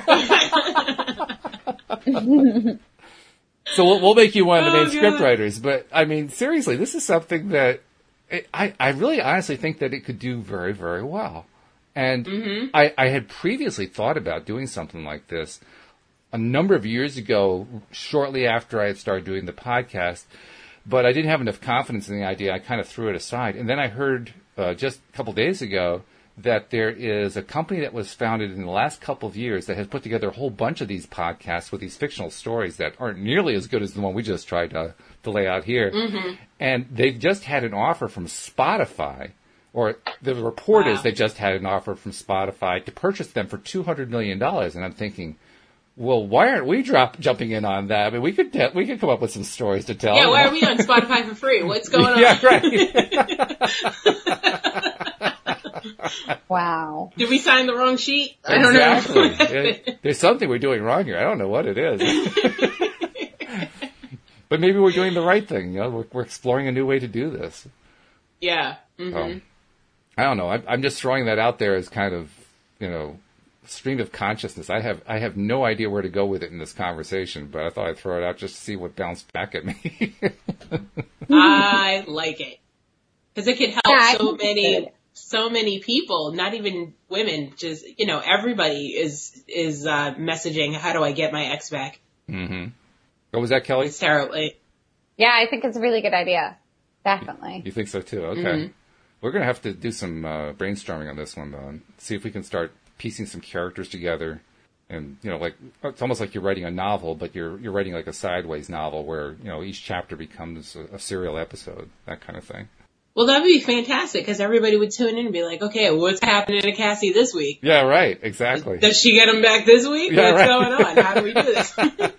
So we'll, we'll make you one of the main oh, script writers. But, I mean, seriously, this is something that it, I, I really honestly think that it could do very, very well. And mm-hmm. I, I had previously thought about doing something like this a number of years ago, shortly after I had started doing the podcast, but I didn't have enough confidence in the idea. I kind of threw it aside. And then I heard uh, just a couple days ago that there is a company that was founded in the last couple of years that has put together a whole bunch of these podcasts with these fictional stories that aren't nearly as good as the one we just tried to, to lay out here. Mm-hmm. And they've just had an offer from Spotify, or the report wow. is they just had an offer from Spotify to purchase them for two hundred million dollars. And I'm thinking, well, why aren't we drop, jumping in on that? I mean, we could te- we could come up with some stories to tell. Yeah, why are we on Spotify for free? What's going on? Yeah, right. Wow. Did we sign the wrong sheet? I don't exactly. know. There's something we're doing wrong here. I don't know what it is. But maybe we're doing the right thing. You know, we're, we're exploring a new way to do this. Yeah. Mm-hmm. So, I don't know. I, I'm just throwing that out there as kind of, you know, stream of consciousness. I have I have no idea where to go with it in this conversation, but I thought I'd throw it out just to see what bounced back at me. I like it because it could help yeah, so many so many people. Not even women, just you know, everybody is is uh, messaging. How do I get my ex back? Mm-hmm. What was that, Kelly? It's terrible. Yeah, I think it's a really good idea. Definitely. You think so too? Okay. Mm-hmm. We're gonna have to do some uh, brainstorming on this one though, and see if we can start piecing some characters together, and you know, like it's almost like you're writing a novel, but you're you're writing like a sideways novel where you know each chapter becomes a, a serial episode, that kind of thing. Well, that would be fantastic because everybody would tune in and be like, "Okay, what's happening to Cassie this week?" Yeah, right. Exactly. Does she get him back this week? Yeah, what's right. going on? How do we do this?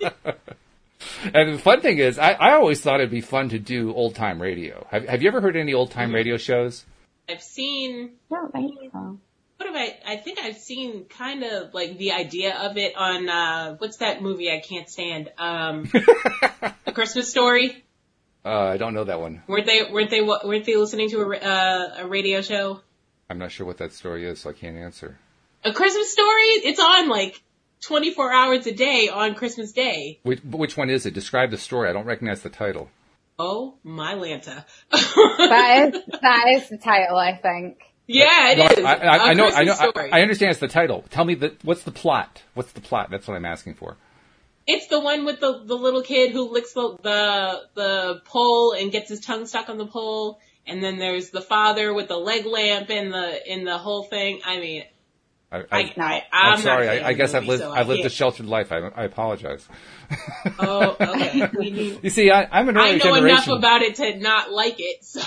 And the fun thing is, I, I always thought it'd be fun to do old time radio. Have Have you ever heard any old time mm-hmm. radio shows? I've seen. I don't think so. What have I, I think I've seen kind of like the idea of it on, uh, what's that movie I can't stand? Um, A Christmas Story? Uh, I don't know that one. Weren't they, weren't they, weren't they listening to a, uh, a radio show? I'm not sure what that story is, so I can't answer. A Christmas Story? It's on like twenty-four hours a day on Christmas Day. Which, which one is it? Describe the story. I don't recognize the title. Oh, my Lanta. that is, that is the title, I think. Yeah, it no, is. I, I, I know, I know, story. I, I understand it's the title. Tell me the, what's the plot? What's the plot? That's what I'm asking for. It's the one with the, the little kid who licks the, the, the pole and gets his tongue stuck on the pole. And then there's the father with the leg lamp and the, in the whole thing. I mean, I, I, I, I, I'm, I'm sorry. I, I guess movie, I've lived, so I've lived can't. a sheltered life. I, I apologize. Oh, okay. We need, you see, I, I'm an early I know generation. enough about it to not like it, so.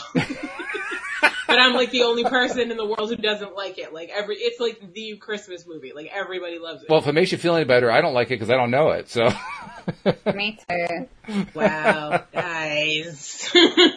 But I'm like the only person in the world who doesn't like it. Like every, it's like the Christmas movie. Like everybody loves it. Well, if it makes you feel any better, I don't like it because I don't know it. So. Me too. Wow, guys.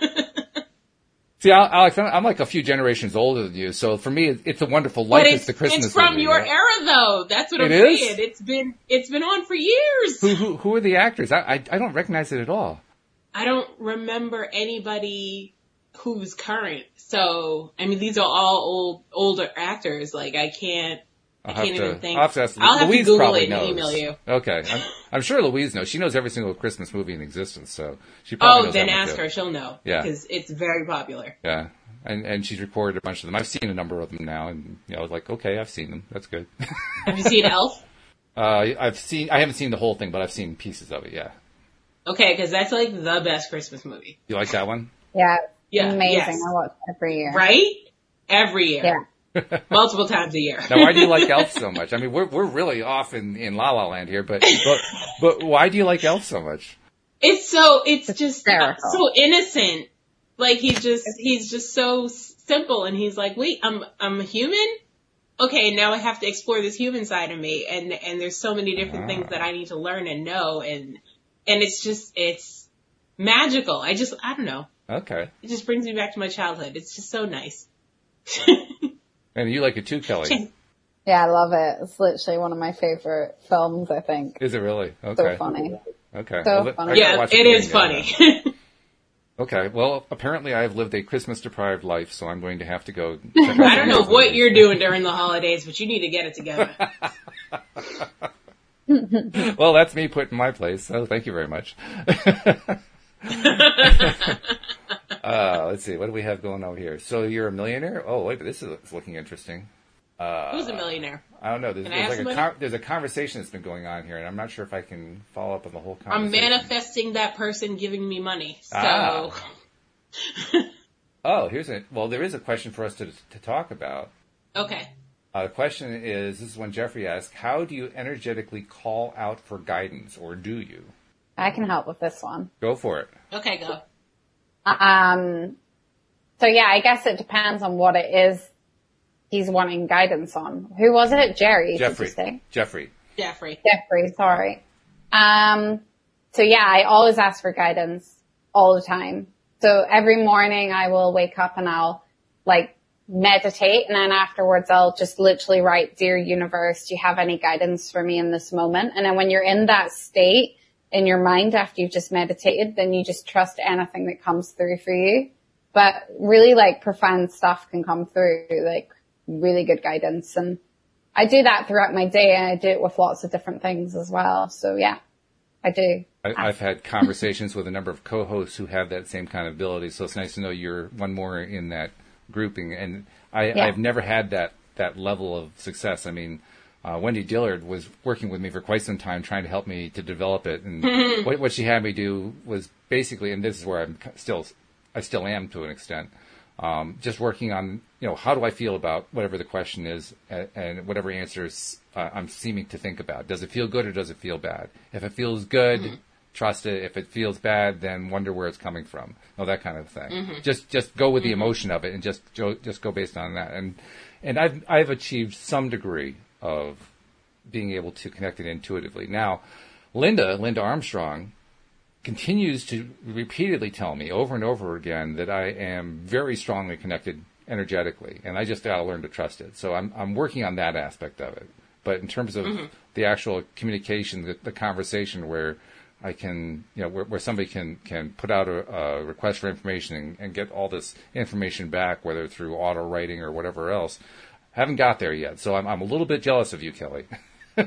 See, Alex, I'm like a few generations older than you, so for me, it's a wonderful life. But it's, it's the Christmas It's from movie, your right? era, though. That's what it I'm is? saying. It's been it's been on for years. Who who, who are the actors? I, I I don't recognize it at all. I don't remember anybody who's current. So I mean, these are all old older actors. Like I can't. I'll I can't have even to, think. I'll have to ask I'll have Louise to Google probably it and knows. email you. Okay, I'm, I'm sure Louise knows. She knows every single Christmas movie in existence, so she probably Oh, knows then that one ask too. her. She'll know. Yeah. Because it's very popular. Yeah, and and she's recorded a bunch of them. I've seen a number of them now, and you know, I was like, okay, I've seen them. That's good. Have you seen Elf? uh, I've seen. I haven't seen the whole thing, but I've seen pieces of it. Yeah. Okay, because that's like the best Christmas movie. You like that one? Yeah. Yeah, Amazing. yes. I watch it every year. Right? Every year. Yeah. Multiple times a year. Now, why do you like Elf so much? I mean, we're we're really off in, in La La Land here, but, but but why do you like Elf so much? It's so it's, It's just hysterical. so innocent. Like he's just he's just so simple, and he's like, wait, I'm I'm a human. Okay, now I have to explore this human side of me, and and there's so many different Ah. things that I need to learn and know, and and it's just it's magical. I just I don't know. Okay. It just brings me back to my childhood. It's just so nice. And you like it too, Kelly. Yeah, I love it. It's literally one of my favorite films, I think. Is it really? Okay. So funny. Okay. So well, funny. I gotta Yeah, watch it again, is yeah. funny. Okay. Well, apparently I've lived a Christmas-deprived life, so I'm going to have to go check out I don't know those what movies. you're doing during the holidays, but you need to get it together. Well, that's me put in my place, so thank you very much. uh, let's see. What do we have going on here? So you're a millionaire? Oh, wait, but this is looking interesting. Uh, Who's a millionaire? I don't know. There's, Can I there's ask like a somebody? con- there's a conversation that's been going on here, and I'm not sure if I can follow up on the whole I'm conversation. manifesting that person giving me money. So, Ah. Oh, here's a well. There is a question for us to to talk about. okay. Uh, the question is: This is when Jeffrey asked, "How do you energetically call out for guidance, or do you?" I can help with this one. Go for it. Okay, go. Um, so yeah, I guess it depends on what it is he's wanting guidance on. Who was it? Jerry, Jeffrey. did you say? Jeffrey. Jeffrey. Jeffrey, sorry. Um, so yeah, I always ask for guidance all the time. So every morning I will wake up and I'll like meditate, and then afterwards I'll just literally write, "Dear universe, do you have any guidance for me in this moment?" And then when you're in that state, in your mind after you've just meditated, then you just trust anything that comes through for you. But really like profound stuff can come through, like really good guidance. And I do that throughout my day, and I do it with lots of different things as well. So yeah, I do. I, I've had conversations with a number of co-hosts who have that same kind of ability. So it's nice to know you're one more in that grouping. And I, yeah. I've never had that, that level of success. I mean, Uh, Wendy Dillard was working with me for quite some time trying to help me to develop it. And what, what she had me do was basically, and this is where I'm still, I still am to an extent, um, just working on, you know, how do I feel about whatever the question is and, and whatever answers uh, I'm seeming to think about. Does it feel good or does it feel bad? If it feels good, mm-hmm. trust it. If it feels bad, then wonder where it's coming from. Oh, that kind of thing. Mm-hmm. Just, just go with mm-hmm. the emotion of it and just, just go based on that. And, and I've, I've achieved some degree of being able to connect it intuitively. Now, Linda, Linda Armstrong, continues to repeatedly tell me over and over again that I am very strongly connected energetically, and I just got to learn to trust it. So I'm I'm working on that aspect of it. But in terms of mm-hmm. the actual communication, the, the conversation where I can, you know, where, where somebody can, can put out a, a request for information and, and get all this information back, whether through auto writing or whatever else, haven't got there yet, so I'm I'm a little bit jealous of you, Kelly. do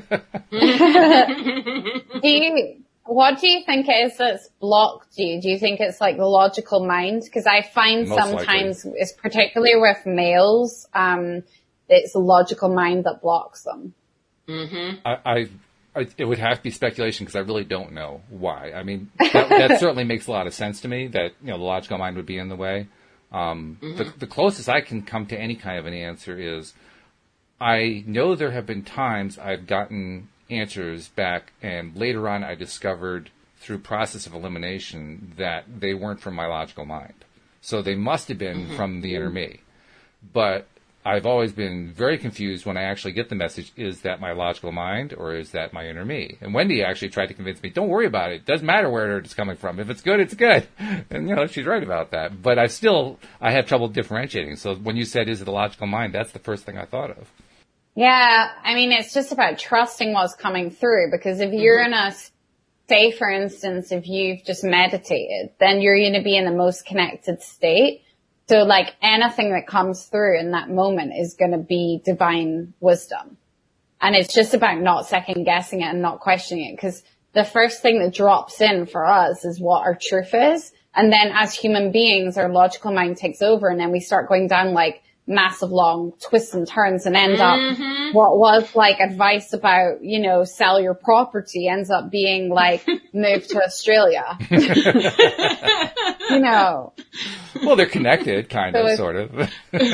you, what do you think it is that's blocked you? Do you think it's like the logical mind? Because I find Most sometimes, likely. It's particularly with males, um, it's the logical mind that blocks them. Mm-hmm. I, I, I, it would have to be speculation because I really don't know why. I mean, that, that certainly makes a lot of sense to me that, you know, the logical mind would be in the way. Um, mm-hmm. the, the closest I can come to any kind of an answer is I know there have been times I've gotten answers back and later on I discovered through process of elimination that they weren't from my logical mind. So they must have been mm-hmm. from the inner me. But I've always been very confused when I actually get the message, is that my logical mind or is that my inner me? And Wendy actually tried to convince me, don't worry about it. It doesn't matter where it's coming from. If it's good, it's good. And, you know, she's right about that. But I still, I have trouble differentiating. So when you said, is it the logical mind, that's the first thing I thought of. Yeah, I mean, it's just about trusting what's coming through, because if you're mm-hmm. in a, say for instance, if you've just meditated, then you're going to be in the most connected state. So like anything that comes through in that moment is going to be divine wisdom. And it's just about not second guessing it and not questioning it, because the first thing that drops in for us is what our truth is. And then as human beings, our logical mind takes over, and then we start going down like massive long twists and turns and end mm-hmm. up what was like advice about, you know, sell your property ends up being like move to Australia. You know. Well, they're connected, kind so of, sort of.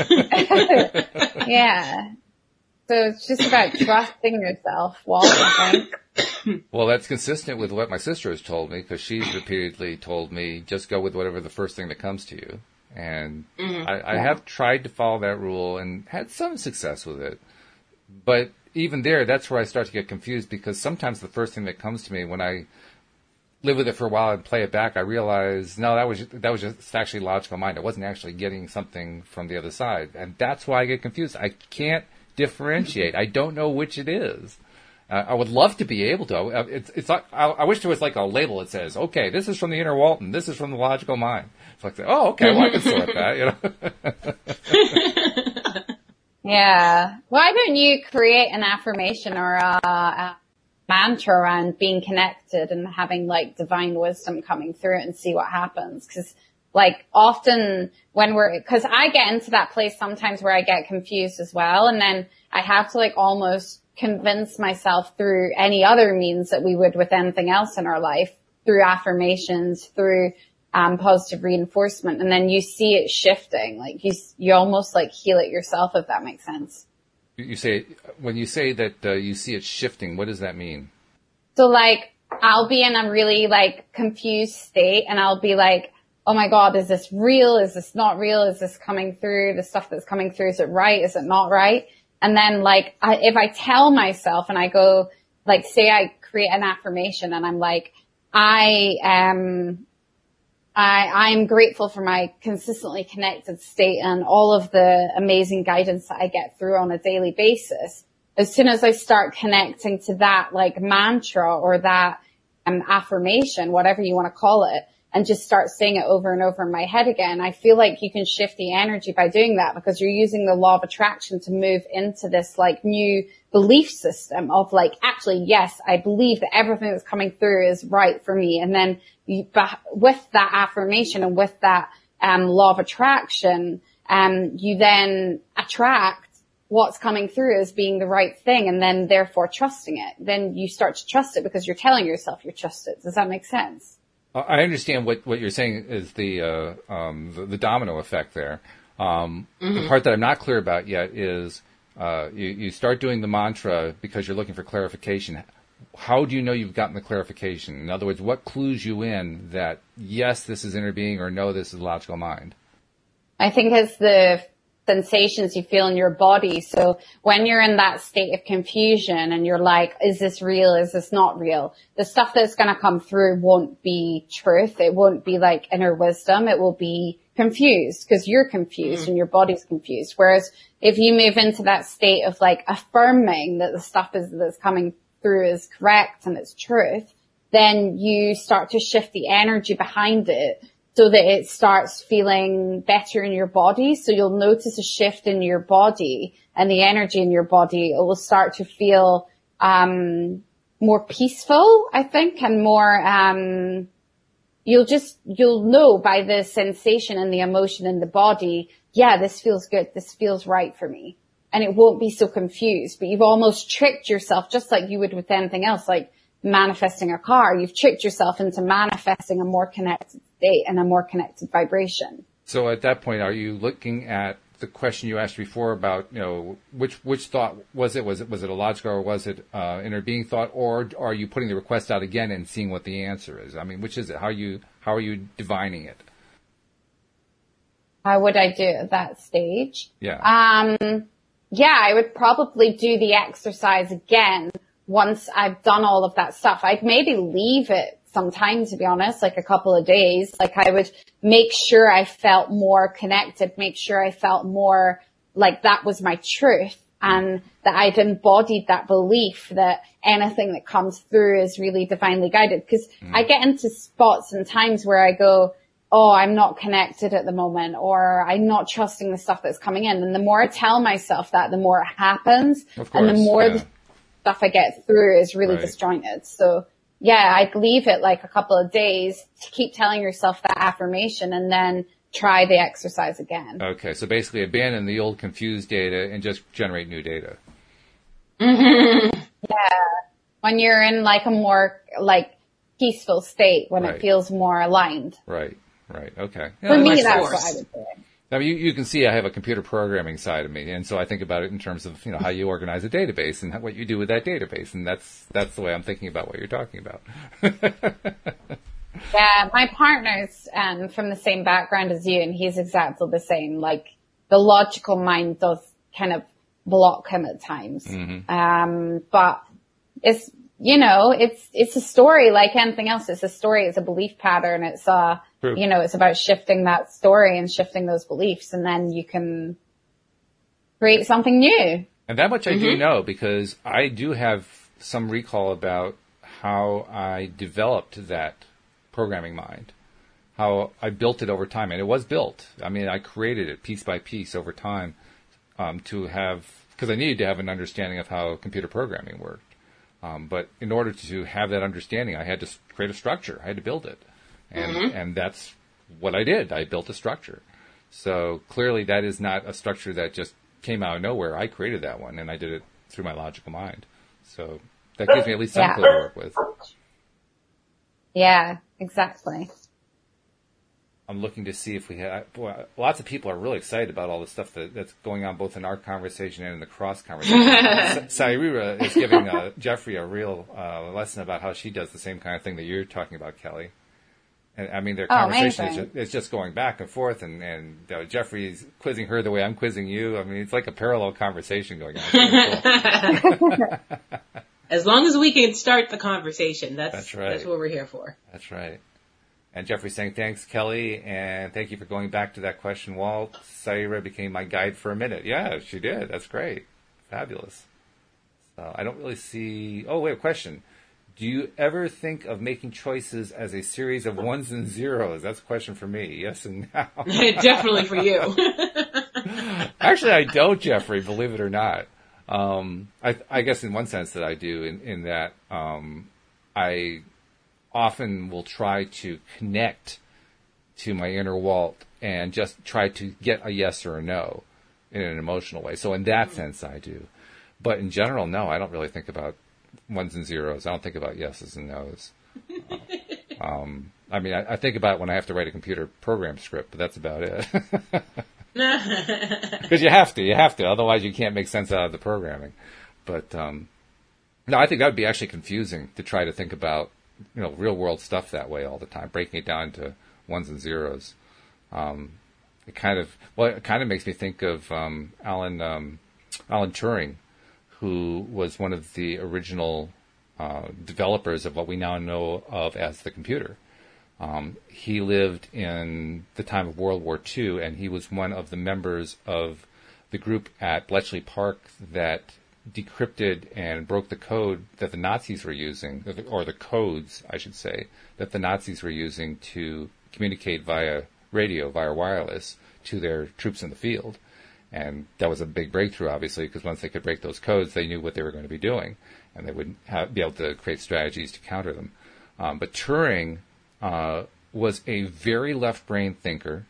Yeah. So it's just about trusting yourself, Walt, I think. Well, that's consistent with what my sister has told me, because she's repeatedly told me, just go with whatever the first thing that comes to you. And mm-hmm. I, I yeah. have tried to follow that rule and had some success with it. But even there, that's where I start to get confused, because sometimes the first thing that comes to me when I live with it for a while and play it back, I realize, no, that was that was just actually logical mind. I wasn't actually getting something from the other side. And that's why I get confused. I can't differentiate. I don't know which it is. Uh, I would love to be able to. It's, it's like, I, I wish there was like a label that says, okay, this is from the inner Walton, this is from the logical mind. It's like, oh, okay, well, I can sort that, you know. Yeah. Why don't you create an affirmation or a, a mantra around being connected and having like divine wisdom coming through it and see what happens? Because like often when we're, because I get into that place sometimes where I get confused as well, and then I have to like almost convince myself through any other means that we would with anything else in our life, through affirmations, through um positive reinforcement, and then you see it shifting. Like you you almost like heal it yourself, if that makes sense. You say, when you say that uh, you see it shifting, what does that mean? So like I'll be in a really like confused state, and I'll be like, oh my God, is this real? Is this not real? Is this coming through? The stuff that's coming through, is it right? Is it not right? And then like, I, if I tell myself and I go, like, say I create an affirmation and I'm like, I am, I, I'm grateful for my consistently connected state and all of the amazing guidance that I get through on a daily basis. As soon as I start connecting to that like mantra or that um, affirmation, whatever you want to call it, and just start saying it over and over in my head again. I feel like you can shift the energy by doing that because you're using the law of attraction to move into this like new belief system of like, actually, yes, I believe that everything that's coming through is right for me. And then you, with that affirmation and with that um, law of attraction, um, you then attract what's coming through as being the right thing and then therefore trusting it. Then you start to trust it because you're telling yourself you trust it. Does that make sense? I understand what, what you're saying is the, uh, um, the, the domino effect there. Um, mm-hmm. The part that I'm not clear about yet is, uh, you, you start doing the mantra because you're looking for clarification. How do you know you've gotten the clarification? In other words, what clues you in that, yes, this is inner being or no, this is logical mind? I think it's the sensations you feel in your body. So when you're in that state of confusion and you're like, is this real? Is this not real? The stuff that's going to come through won't be truth. It won't be like inner wisdom. It will be confused because you're confused mm. and your body's confused. Whereas if you move into that state of like affirming that the stuff is that's coming through is correct and it's truth, then you start to shift the energy behind it so that it starts feeling better in your body. So you'll notice a shift in your body and the energy in your body. It will start to feel um more peaceful, I think, and more um you'll just you'll know by the sensation and the emotion in the body, yeah, this feels good, this feels right for me. And it won't be so confused, but you've almost tricked yourself just like you would with anything else, like manifesting a car. You've tricked yourself into manifesting a more connected state and a more connected vibration. So at that point, are you looking at the question you asked before about, you know, which which thought was it? Was it was it a logical or was it uh, inner being thought, or are you putting the request out again and seeing what the answer is? I mean, which is it? How are you how are you divining it? How would I do it at that stage? Yeah. Um. Yeah, I would probably do the exercise again once I've done all of that stuff. I'd maybe leave it some time, to be honest, like a couple of days. Like I would make sure I felt more connected, make sure I felt more like that was my truth and that I'd embodied that belief that anything that comes through is really divinely guided. Because mm. I get into spots and times where I go, oh, I'm not connected at the moment, or I'm not trusting the stuff that's coming in. And the more I tell myself that, the more it happens. Of course, and the more yeah. the stuff I get through is really right. disjointed. So yeah, I'd leave it like a couple of days to keep telling yourself that affirmation and then try the exercise again. Okay. So basically abandon the old confused data and just generate new data. Mm-hmm. Yeah. When you're in like a more like peaceful state, when right. it feels more aligned. Right. Right. Okay. For yeah, me, that's what I would do. I mean, you, you can see I have a computer programming side of me, and so I think about it in terms of, you know, how you organize a database and what you do with that database, and that's that's the way I'm thinking about what you're talking about. Yeah, my partner's um, from the same background as you, and he's exactly the same. Like, the logical mind does kind of block him at times. Mm-hmm. Um, but it's, you know, it's it's a story like anything else. It's a story, it's a belief pattern, it's a... True. You know, it's about shifting that story and shifting those beliefs, and then you can create something new. And that much I mm-hmm. do know, because I do have some recall about how I developed that programming mind, how I built it over time. And it was built. I mean, I created it piece by piece over time um, to have, because I needed to have an understanding of how computer programming worked. Um, but in order to have that understanding, I had to create a structure. I had to build it. And mm-hmm. and that's what I did. I built a structure. So clearly that is not a structure that just came out of nowhere. I created that one, and I did it through my logical mind. So that gives me at least some yeah. clue to work with. Yeah, exactly. I'm looking to see if we have... Boy, lots of people are really excited about all the stuff that, that's going on both in our conversation and in the cross conversation. Sairira is giving uh, Jeffrey a real uh, lesson about how she does the same kind of thing that you're talking about, Kelly. And I mean, their conversation oh, is, just, is just going back and forth, and, and uh, Jeffrey's quizzing her the way I'm quizzing you. I mean, it's like a parallel conversation going on. Cool. As long as we can start the conversation, that's, that's right. That's what we're here for. That's right. And Jeffrey's saying, thanks, Kelly, and thank you for going back to that question, Walt. Saira became my guide for a minute. Yeah, she did. That's great. Fabulous. So I don't really see... Oh, wait, a question. do you ever think of making choices as a series of ones and zeros? That's a question for me. Yes and no. Definitely for you. Actually, I don't, Jeffrey, believe it or not. Um, I, I guess in one sense that I do, in, in that um, I often will try to connect to my inner Walt and just try to get a yes or a no in an emotional way. So in that mm-hmm. sense, I do. But in general, no, I don't really think about ones and zeros. I don't think about yeses and nos. um, I mean, I, I think about it when I have to write a computer program script, but that's about it. Because you have to, you have to. Otherwise, you can't make sense out of the programming. But um, no, I think that would be actually confusing to try to think about, you know, real world stuff that way all the time, breaking it down to ones and zeros. Um, it kind of, well, it kind of makes me think of um, Alan um, Alan Turing, who was one of the original uh, developers of what we now know of as the computer. Um, he lived in the time of World War Two, and he was one of the members of the group at Bletchley Park that decrypted and broke the code that the Nazis were using, or the, or the codes, I should say, that the Nazis were using to communicate via radio, via wireless, to their troops in the field. And that was a big breakthrough, obviously, because once they could break those codes, they knew what they were going to be doing, and they would have, be able to create strategies to counter them. Um, but Turing uh, was a very left-brain thinker.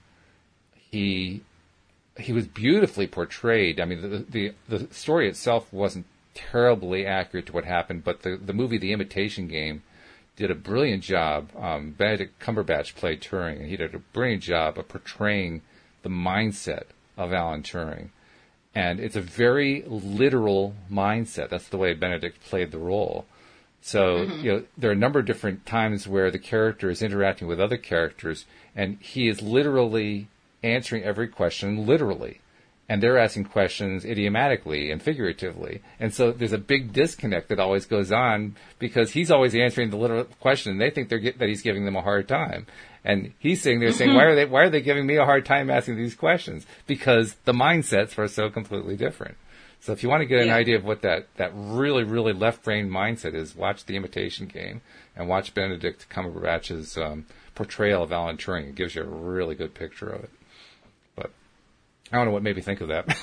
He he was beautifully portrayed. I mean, the, the the story itself wasn't terribly accurate to what happened, but the, the movie The Imitation Game did a brilliant job. Um, Benedict Cumberbatch played Turing, and he did a brilliant job of portraying the mindset of Alan Turing. And it's a very literal mindset. That's the way Benedict played the role. So, mm-hmm. you know, there are a number of different times where the character is interacting with other characters, and he is literally answering every question literally. And they're asking questions idiomatically and figuratively. And so there's a big disconnect that always goes on because he's always answering the literal question, and they think they're get, that he's giving them a hard time. And he's sitting there saying, why are they, why are they giving me a hard time asking these questions? Because the mindsets are so completely different. So if you want to get an yeah. idea of what that, that really, really left-brain mindset is, watch The Imitation Game and watch Benedict Cumberbatch's um, portrayal of Alan Turing. It gives you a really good picture of it. But I don't know what made me think of that.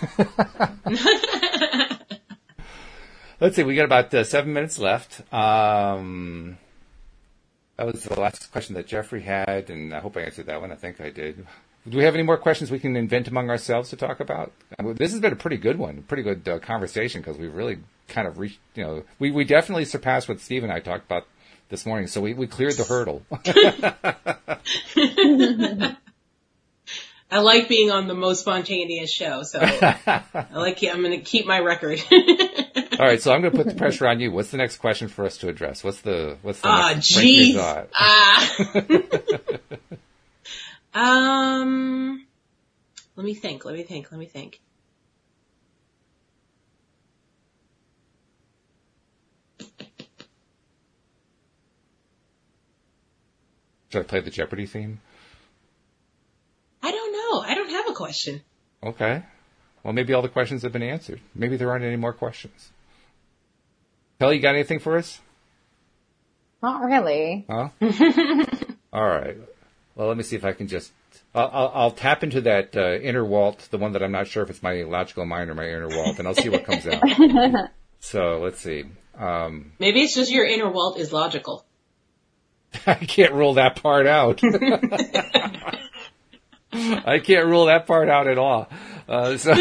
Let's see, we got about uh, seven minutes left. Um, that was the last question that Jeffrey had, and I hope I answered that one. I think I did. Do we have any more questions we can invent among ourselves to talk about? This has been a pretty good one, a pretty good uh, conversation, because we've really kind of reached, you know, we, we definitely surpassed what Steve and I talked about this morning, so we, we cleared the hurdle. I like being on the most spontaneous show, so I like. I'm going to keep my record. All right, so I'm going to put the pressure on you. What's the next question for us to address? What's the what's the ah, next jeez. Ah. um, let me think. Let me think. Let me think. Should I play the Jeopardy theme? I don't know. I don't have a question. Okay. Well, maybe all the questions have been answered. Maybe there aren't any more questions. Kelly, you got anything for us? Not really. Huh? All right. Well, let me see if I can just... I'll, I'll, I'll tap into that uh, inner Walt, the one that I'm not sure if it's my logical mind or my inner Walt, and I'll see what comes out. So, let's see. Um, maybe it's just your inner Walt is logical. I can't rule that part out. I can't rule that part out at all. Uh, so,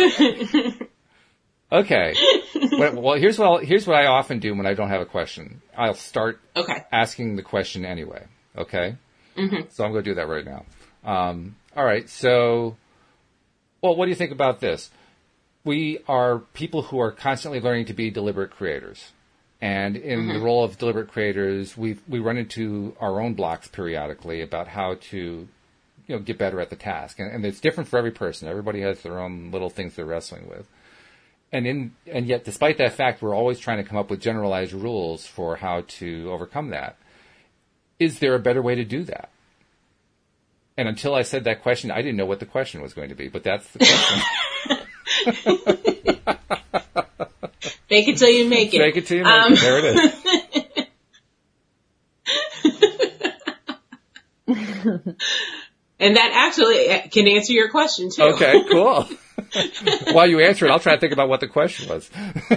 okay. Well, here's what I'll, here's what I often do when I don't have a question. I'll start okay. asking the question anyway. Okay. Mm-hmm. So I'm going to do that right now. Um, all right. So, well, what do you think about this? We are people who are constantly learning to be deliberate creators. And in mm-hmm. the role of deliberate creators, we we run into our own blocks periodically about how to, you know, get better at the task. And, and it's different for every person. Everybody has their own little things they're wrestling with. And in and yet, despite that fact, we're always trying to come up with generalized rules for how to overcome that. Is there a better way to do that? And until I said that question, I didn't know what the question was going to be, but that's the question. Fake it till you make it. Fake it till you make um, it. There it is. And that actually can answer your question too. Okay, cool. While you answer it, I'll try to think about what the question was.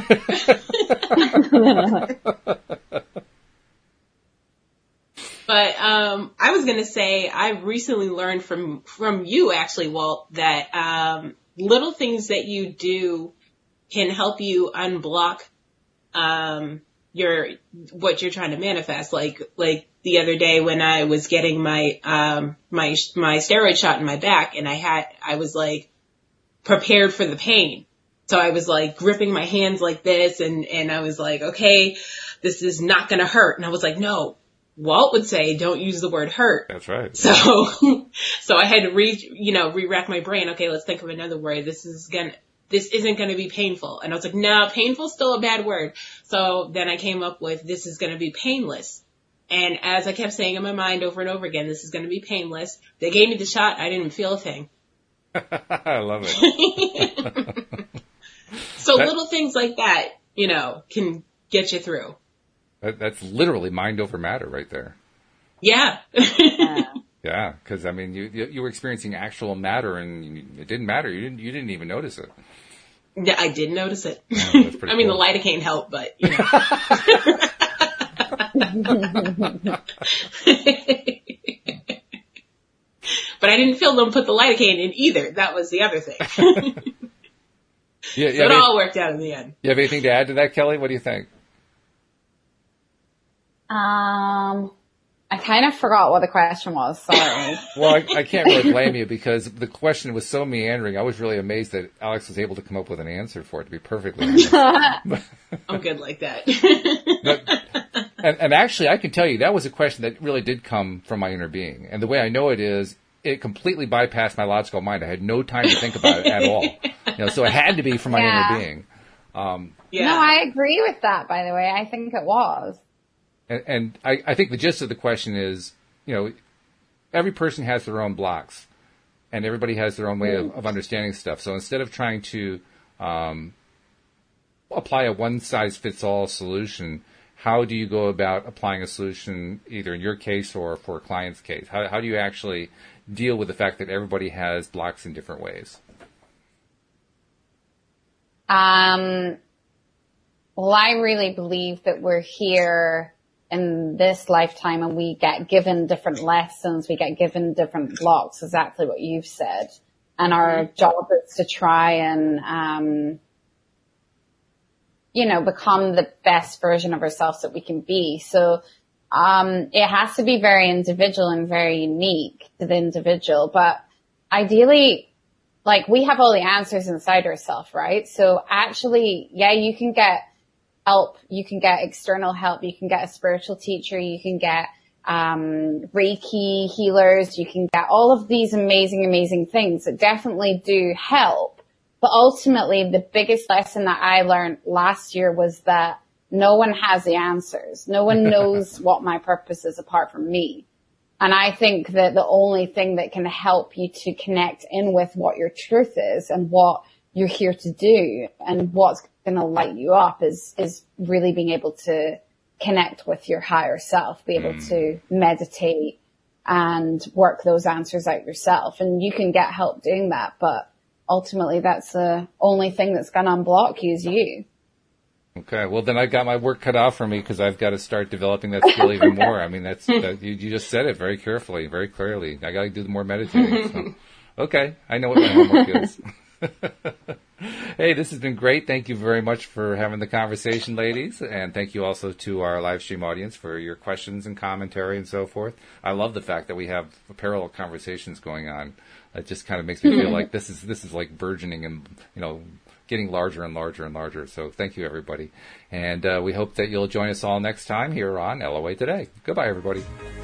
But um, I was going to say I've recently learned from from you actually, Walt, that um, little things that you do can help you unblock um, your what you're trying to manifest. Like like the other day when I was getting my um, my my steroid shot in my back, and I had I was like prepared for the pain. So I was like gripping my hands like this, and and I was like, okay, this is not going to hurt. And I was like, no. Walt would say, don't use the word hurt. That's right. So, so I had to re, you know, re-rack my brain. Okay, let's think of another word. This is gonna, this isn't gonna be painful. And I was like, no, painful's still a bad word. So then I came up with, this is gonna be painless. And as I kept saying in my mind over and over again, this is gonna be painless. They gave me the shot. I didn't feel a thing. I love it. So that, little things like that, you know, can get you through. That, that's literally mind over matter right there. Yeah. Yeah, because I mean, you you were experiencing actual matter, and it didn't matter. You didn't you didn't even notice it. Yeah, I did notice it. Oh, that's pretty I mean, cool. the lidocaine helped, but you know. But I didn't feel them put the lidocaine in either. That was the other thing. yeah, so yeah, it they, all worked out in the end. You have anything to add to that, Kelly? What do you think? Um, I kind of forgot what the question was. Sorry. Well, I, I can't really blame you because the question was so meandering. I was really amazed that Alex was able to come up with an answer for it, to be perfectly honest. I'm good like that. but, and, and actually, I can tell you that was a question that really did come from my inner being. And the way I know it is, it completely bypassed my logical mind. I had no time to think about it at all. You know, so it had to be from my yeah. inner being. Um, yeah. No, I agree with that, by the way. I think it was. And, and I, I think the gist of the question is, you know, every person has their own blocks, and everybody has their own way of, of understanding stuff. So instead of trying to um, apply a one-size-fits-all solution, how do you go about applying a solution, either in your case or for a client's case? How, how do you actually deal with the fact that everybody has blocks in different ways? Um. Well, I really believe that we're here in this lifetime and we get given different lessons, we get given different blocks, exactly what you've said. And our job is to try and, um, you know, become the best version of ourselves that we can be. So, um, it has to be very individual and very unique to the individual, but ideally, like we have all the answers inside ourselves, right? So actually, yeah, you can get help, you can get external help, you can get a spiritual teacher, you can get um Reiki healers, you can get all of these amazing, amazing things that definitely do help. But ultimately, the biggest lesson that I learned last year was that no one has the answers. No one knows what my purpose is apart from me. And I think that the only thing that can help you to connect in with what your truth is and what you're here to do and what's going to light you up is, is really being able to connect with your higher self, be able mm. to meditate and work those answers out yourself. And you can get help doing that, but ultimately that's the only thing that's going to unblock you is you. Okay, well then I've got my work cut out for me because I've got to start developing that skill even more. I mean, that's that, you, you just said it very carefully, very clearly. I got to do more meditating. So. Okay, I know what my homework is. Hey, this has been great. Thank you very much for having the conversation, ladies. And thank you also to our live stream audience for your questions and commentary and so forth. I love the fact that we have parallel conversations going on. It just kind of makes me feel like this is this is like burgeoning and, you know, getting larger and larger and larger. So thank you, everybody. And uh, we hope that you'll join us all next time here on L O A Today. Goodbye, everybody.